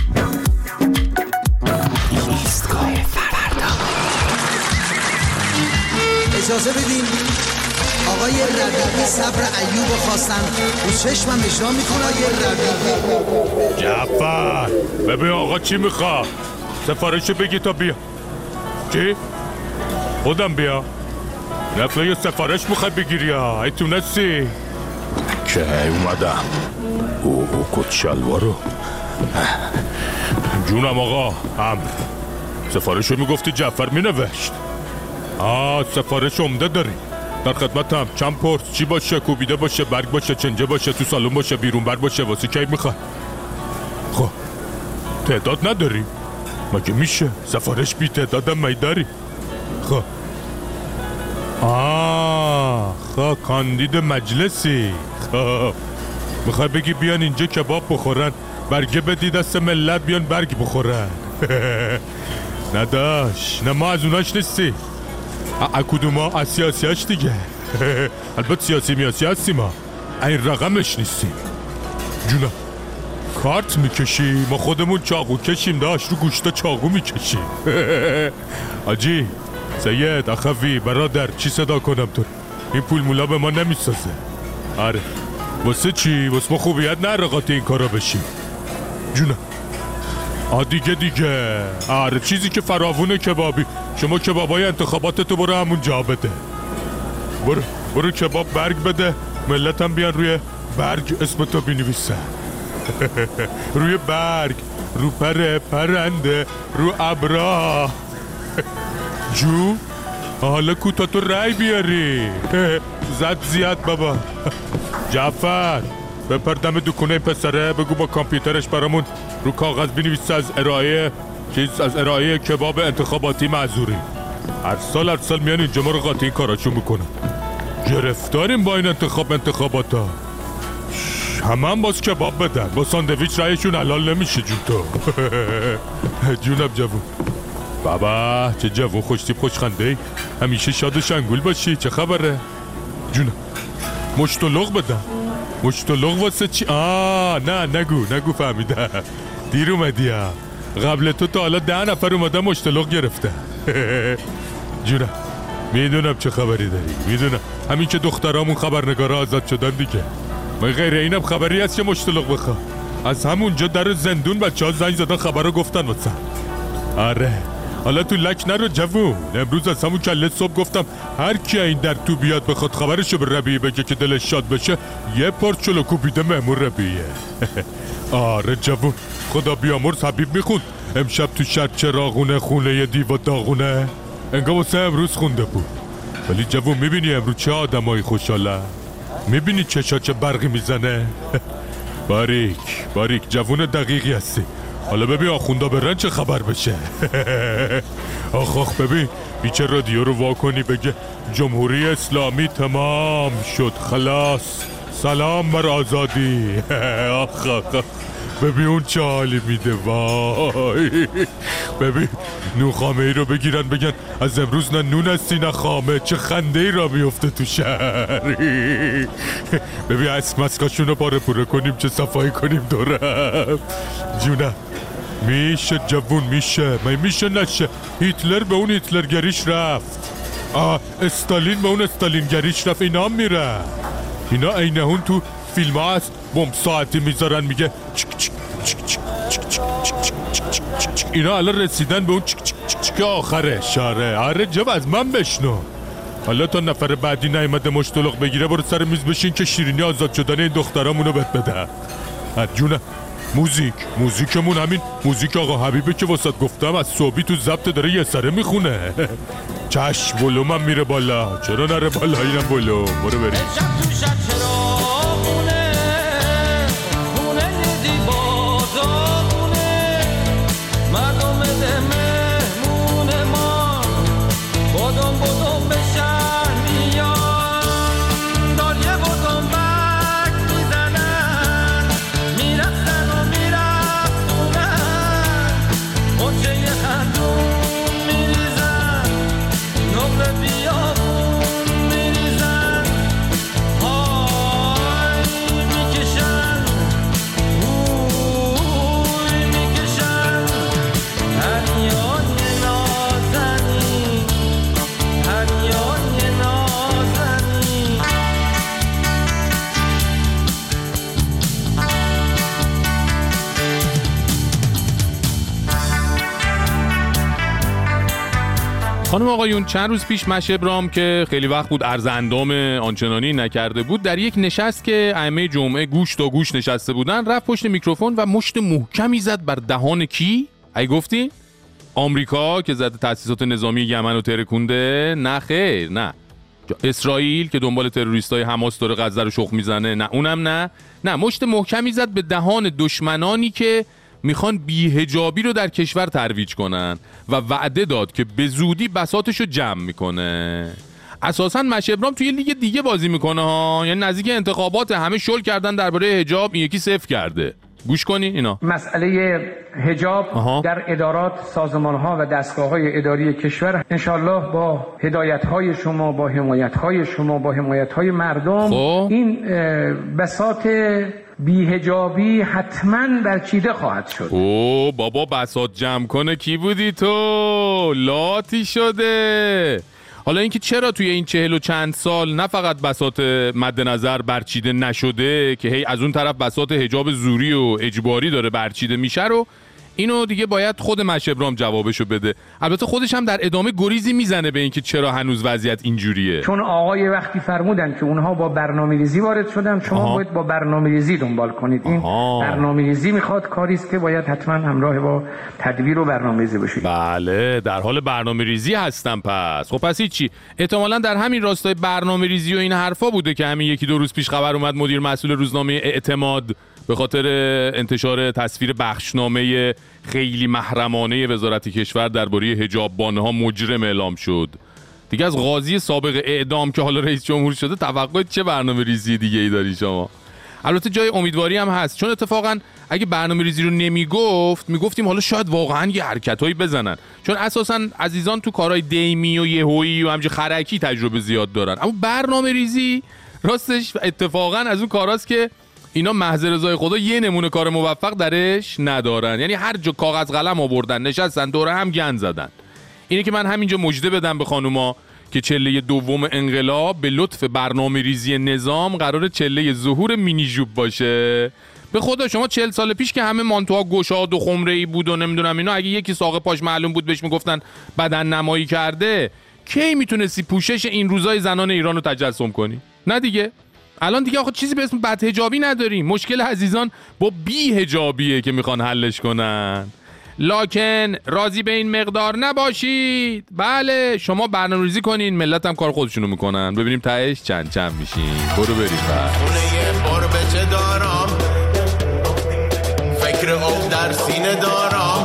Speaker 4: اجازه بدین آقای ربیعی صبر ایوب خواستن رو چشمم اجرا میکنه. آقای ربیعی
Speaker 17: جعفر ببین آقا چی میخوا، سفارشو بگی تا بیا. چی؟ خودم بیا؟ نفله یه سفارش میخوای بگیری یا ای تونستی؟
Speaker 23: که اومدم او کت شلوارو.
Speaker 17: جونم آقا امر. سفارشو میگفتی جعفر مینوشت. آه سفارش عمده داری، در خدمتم. چند پرس چی باشه؟ کوبیده باشه، برگ باشه، چنجه باشه، تو سالون باشه، بیرون بر باشه، واسه کی میخوای؟ خب تعداد نداری؟ مگه میشه؟ سفارش بی تعدادم میداری؟ خب آه خب کاندید مجلسی. خب میخوای بگی بیان اینجا کباب بخورن، برگه بدی دست ملت بیان برگ بخورن؟ نداش، نه ما از اوناش نیستی. کدوم ما؟ از سیاسیاش دیگه. البته سیاسی میاسی هستیم ما، این رقمش نیستیم. جونا کارت میکشی؟ ما خودمون چاقو کشیم داشت، رو گوشتا چاقو میکشیم. آجی سید اخوی برادر چی صدا کنم تو؟ این پول مولا به ما نمیسازه. آره واسه چی؟ واسه ما خوبیت نرقاتی این کارا بشیم. جونا آ دیگه دیگه آره چیزی که فراوونه کبابی. شما کبابای انتخاباتتو برو همون جا بده. برو برو کباب برگ بده، ملت هم بیان روی برگ اسمتو بنویسن. روی برگ، رو پر پرنده، رو ابرا. جو حالا کوتا تو رای بیاری. زد زیاد بابا. جعفر بپردم دکونه پسره، بگو با کامپیوترش برامون رو کاغذ بنویسه از ارائه چیز، از ارائه کباب انتخاباتی معذوری. هر سال هر سال میان اینجا ما رو قاطی این کاراشون میکنن. گرفتاریم با این انتخاب انتخابات ها. همه هم باز کباب بدن، با ساندویچ رایشون حلال نمیشه. جون تو جونم جوون. بابا چه جوون خوشتیب خوشخنده ای، همیشه شاد و شنگول باشی. چه خبره؟ جونم مشتلق بدن. مشتلق واسه چی؟ آه نه نگو نگو فهمیدم. دیر اومدی ها، قبل تو تا حالا ده نفر اومدن مشتلق گرفته. جونم میدونم چه خبری داری، میدونم همین که دخترامون خبرنگارا آزاد شدن دیگه. من غیر اینم خبری هست که مشتلق بخوا. از همونجا در زندون بچه ها زنگ زدن خبر رو گفتن واسه. آره حالا تو لک نرو جوون. امروز از همون کله صبح گفتم هر کی این در تو بیاد بخواد خبرشو به ربیعی بگه که دلش شاد بشه، یه پارچ چلو کوبیده مأمور ربیعیه. آره جوون خدا بیامرز حبیب میخوند امشب تو شهر چراغونه خونه دیو داغونه، انگار واسه امروز خونده بود. ولی جوون میبینی امروز چه آدمایی خوشحاله؟ میبینی چشا چه برقی میزنه؟ باریک باریک جوون دقیقی هستی. حالا ببین آخوندا برن چه خبر بشه. آخ آخ ببین بیچه رادیو رو وا کنی بگه جمهوری اسلامی تمام شد خلاص، سلام بر آزادی. آخ آخ ببین اون چه حالی میده وای. ببین نون خامه ای رو بگیرن بگن از امروز نه نون هستی نه خامه. چه خنده ای را میفته تو شهر. ببین اسمسکاشون رو پاره پوره کنیم چه صفایی کنیم دورم. جونه میشه جوون میشه می میشه نشه. هیتلر به اون هیتلرگریش رفت. آه استالین به اون استالینگریش رفت. اینا هم میره. اینا اینهون تو فیلم ها هست بمب ساعتی میذارن میگه چک چک چک چک چک چک چک چک. اینا الان رسیدن به اون چک چک چک چک آخره شاره. آره جب از من بشنو. حالا تا نفر بعدی نیامده مشتلق بگیره برو سر میز بشین که شیرینی آزاد شدن این دخترامونو بهت بده. جونه موزیک موزیکمون همین موزیک آقا حبیبه که واسط گفتم از صبحی تو ضبط داره یه سره میخونه. چشم ولومم میره بالا. چرا نره بالا اینم ولوم. برو بریم.
Speaker 2: خانم آقایون، چند روز پیش مشه ابراهیم که خیلی وقت بود عرض اندام آنچنانی نکرده بود، در یک نشست که ائمه جمعه گوش تا گوش نشسته بودن رفت پشت میکروفون و مشت محکمی زد بر دهان کی؟ ای گفتی؟ آمریکا که زده تأسیسات نظامی یمن رو ترکونده؟ نه خیر، نه. اسرائیل که دنبال تروریستای حماس داره غزه رو شخم میزنه؟ نه اونم نه. نه، مشت محکمی زد به دهان دشمنانی که میخوان بی‌حجابی رو در کشور ترویج کنن و وعده داد که به زودی بساطش رو جمع میکنه. اساساً مشه ابراهیم توی لیگ دیگه بازی میکنه ها، یعنی نزدیک انتخابات همه شل کردن درباره حجاب، این یکی صفر کرده. گوش کنین اینا.
Speaker 6: مسئله حجاب آها. در ادارات، سازمان‌ها و دستگاه‌های اداری کشور انشالله با هدایت‌های شما، با حمایت‌های شما، با حمایت‌های مردم خب. این بساط بی‌حجابی حتما برچیده خواهد شد.
Speaker 2: اوه بابا بساط جمع کنه کی بودی تو؟ لاتی شده. حالا اینکه چرا توی این چهل و چند سال نه فقط بساط مد نظر برچیده نشده که هی از اون طرف بساط حجاب زوری و اجباری داره برچیده میشه رو، اینو دیگه باید خود مشه ابراهیم جوابشو بده. البته خودش هم در ادامه گریزی میزنه به اینکه چرا هنوز وضعیت اینجوریه.
Speaker 6: چون آقای وقتی فرمودن که اونها با برنامه‌ریزی وارد شدن، شما آها. باید با برنامه‌ریزی دنبال کنید. این برنامه‌ریزی میخواد کاری است که باید حتما همراه با تدبیر و برنامه‌ریزی بشه.
Speaker 2: بله، در حال برنامه‌ریزی هستم. پس خب پس چی؟ احتمالاً در همین راستای برنامه‌ریزی و این حرفا بوده که همین یکی دو روز پیش خبر اومد مدیر مسئول روزنامه اعتماد به خاطر انتشار تصویر بخشنامه خیلی محرمانه وزارت کشور درباره حجاب بانها مجرم اعلام شد. دیگه از قاضی سابق اعدام که حالا رئیس جمهور شده توقع چه برنامه ریزی دیگه ای داری شما؟ البته جای امیدواری هم هست، چون اتفاقا اگه برنامه ریزی رو نمیگفت میگفتیم حالا شاید واقعا یه حرکتایی بزنن، چون اساسا عزیزان تو کارهای دیمی و یهویی و همچین خرکی تجربه زیاد دارن. اما برنامه ریزی راستش اتفاقا از اون کاراست که اینا محض رضای خدا یه نمونه کار موفق درش ندارن. یعنی هر جا کاغذ قلم آوردن نشستن دوره هم گند زدن. اینه که من همینجا مژده بدم به خانوما که چله دوم انقلاب به لطف برنامه ریزی نظام قرار چله ظهور مینی ژوب باشه. به خدا شما چهل سال پیش که همه مانتوها گشاد و خمره‌ای بود و نمیدونم اینا، اگه یکی ساق پاش معلوم بود بهش میگفتن بدن نمایی کرده، کی میتونستی پوشش این روزای زنان ایران رو تجسم کنی؟ نه دیگه. الان دیگه آخه چیزی به اسم بدحجابی نداریم. مشکل عزیزان با بی‌حجابیه که میخوان حلش کنن. لکن راضی به این مقدار نباشید. بله شما برنامه‌ریزی کنین، ملت هم کار خودشونو میکنن، ببینیم تهش چند چند میشین. برو بریم.
Speaker 21: خونه قربه چه دارم، فکر آب در سینه دارم،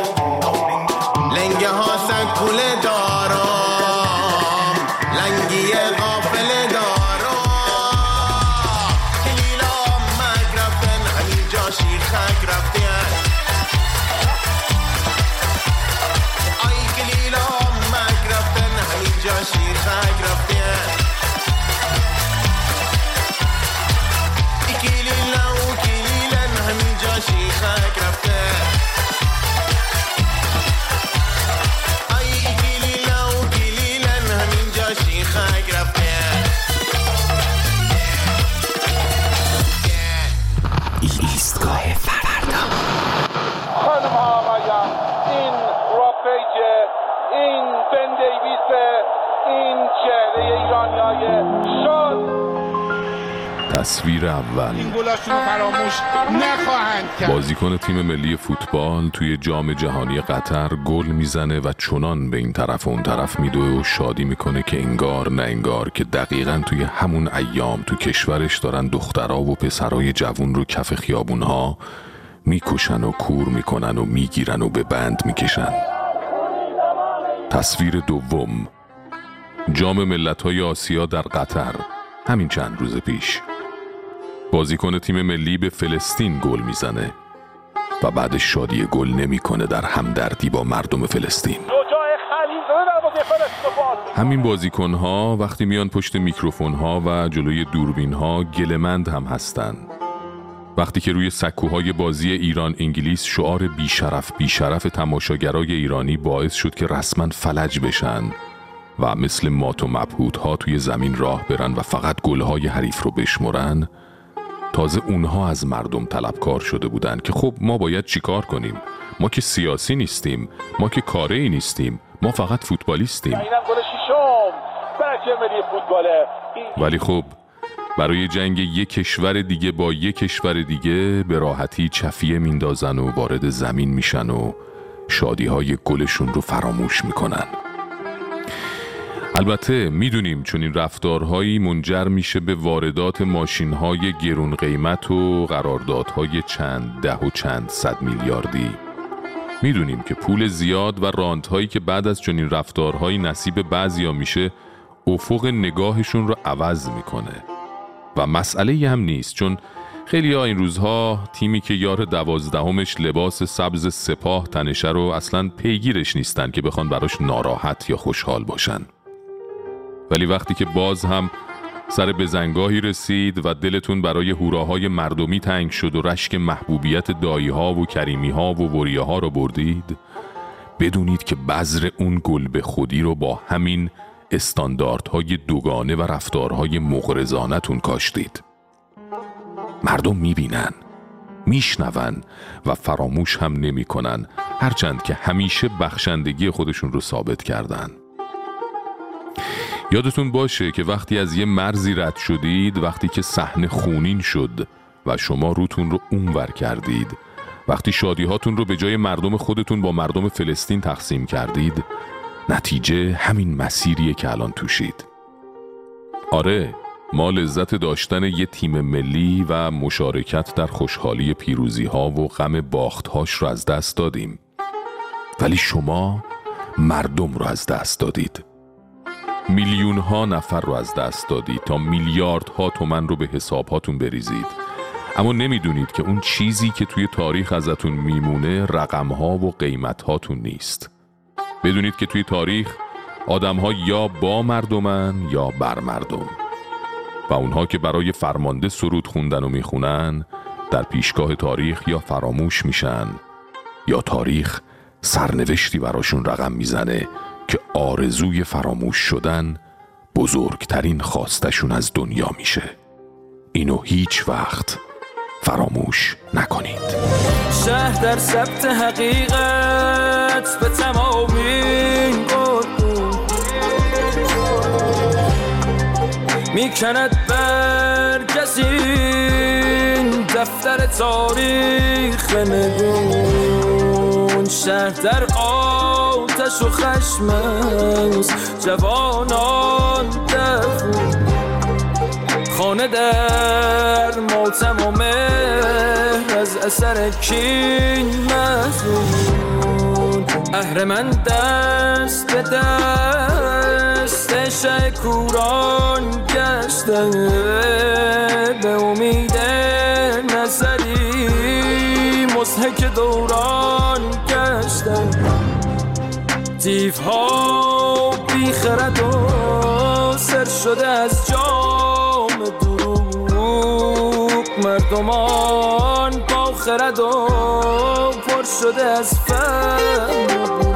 Speaker 21: لنگه ها سکوله دارم، لنگی غافله دارم، کلیلا مگرفتن همینجا شیر خک رفت
Speaker 3: ایستگاه فردا.
Speaker 7: خانم ها آقایان، این رافیجه، این بن دیویسه، این چهره ایرانیای شاد.
Speaker 2: تصویر اول،
Speaker 7: این گلاشون رو فراموش نخواهند کرد.
Speaker 2: بازیکن تیم ملی فوتبال توی جام جهانی قطر گل میزنه و چنان به این طرف و اون طرف میدوه و شادی میکنه که انگار نه انگار که دقیقاً توی همون ایام تو کشورش دارن دخترها و پسرای جوون رو کف خیابونها میکشن و کور میکنن و میگیرن و به بند میکشن. تصویر دوم، جام ملت‌های آسیا در قطر، همین چند روز پیش. بازیکن تیم ملی به فلسطین گل میزنه و بعدش شادی گل نمیکنه در همدردی با مردم فلسطین. همین بازیکن ها وقتی میان پشت میکروفون ها و جلوی دوربین ها گله‌مند هم هستن. وقتی که روی سکوهای بازی ایران انگلیس شعار بیشرف بیشرف تماشاگرای ایرانی باعث شد که رسما فلج بشن و مثل مات و مبهوت‌ها توی زمین راه برن و فقط گل‌های حریف رو بشمرن، تازه اونها از مردم طلبکار شده بودن که خب ما باید چیکار کنیم؟ ما که سیاسی نیستیم، ما که کاری نیستیم، ما فقط فوتبالیستیم. ولی خب برای جنگ یک کشور دیگه با یک کشور دیگه به راحتی چفیه میندازن و وارد زمین میشن و شادی‌های گلشون رو فراموش میکنن. البته میدونیم چون این رفتارهایی منجر میشه به واردات ماشین‌های گرون قیمت و قراردادهای چند ده و چند صد میلیاردی. میدونیم که پول زیاد و رانت‌هایی که بعد از چنین رفتارهایی نصیب بعضیا میشه افق نگاهشون رو عوض میکنه و مسئله هم نیست، چون خیلی ها این روزها تیمی که یار دوازدهمش لباس سبز سپاه تنشه رو اصلاً پیگیرش نیستن که بخوان براش ناراحت یا خوشحال باشن. ولی وقتی که باز هم سر بزنگاهی رسید و دلتون برای هوراهای مردمی تنگ شد و رشک محبوبیت دایی‌ها و کریمی‌ها و وریاها رو بردید، بدونید که بذر اون گل به خودی رو با همین استانداردهای دوگانه و رفتارهای مغرضانه‌تون کاشتید. مردم میبینن، میشنون و فراموش هم نمی‌کنن، هرچند که همیشه بخشندگی خودشون رو ثابت کردن. یادتون باشه که وقتی از یه مرزی رد شدید، وقتی که صحنه خونین شد و شما روتون رو اونور کردید، وقتی شادیهاتون رو به جای مردم خودتون با مردم فلسطین تقسیم کردید، نتیجه همین مسیریه که الان توشید. آره، ما لذت داشتن یه تیم ملی و مشارکت در خوشحالی پیروزی ها و غم باخت هاش رو از دست دادیم، ولی شما مردم رو از دست دادید. میلیون ها نفر رو از دست دادید تا میلیاردها تومن رو به حساب هاتون بریزید، اما نمیدونید که اون چیزی که توی تاریخ ازتون میمونه رقم ها و قیمت هاتون نیست. بدونید که توی تاریخ آدم ها یا با مردمن یا بر مردم و اونها که برای فرمانده سرود خوندن و میخونن در پیشگاه تاریخ یا فراموش میشن یا تاریخ سرنوشتی براشون رقم میزنه که آرزوی فراموش شدن بزرگترین خواستشون از دنیا میشه. اینو هیچ وقت فراموش نکنید.
Speaker 9: شهر در ثبت حقیقت به تمامین میکند برگزین دفتر تاریخ نگون. شهر در آتش و خشم است جوانان دفون، خانه در ماتم و مهر از اثر کین مزون. اهرمن دست به دست شکوران گشته به امید نظری مضحک دوران گشته. دیوها بی خرد و سر شده از جام دروغ، مردمان با خرد و پر شده از فهم.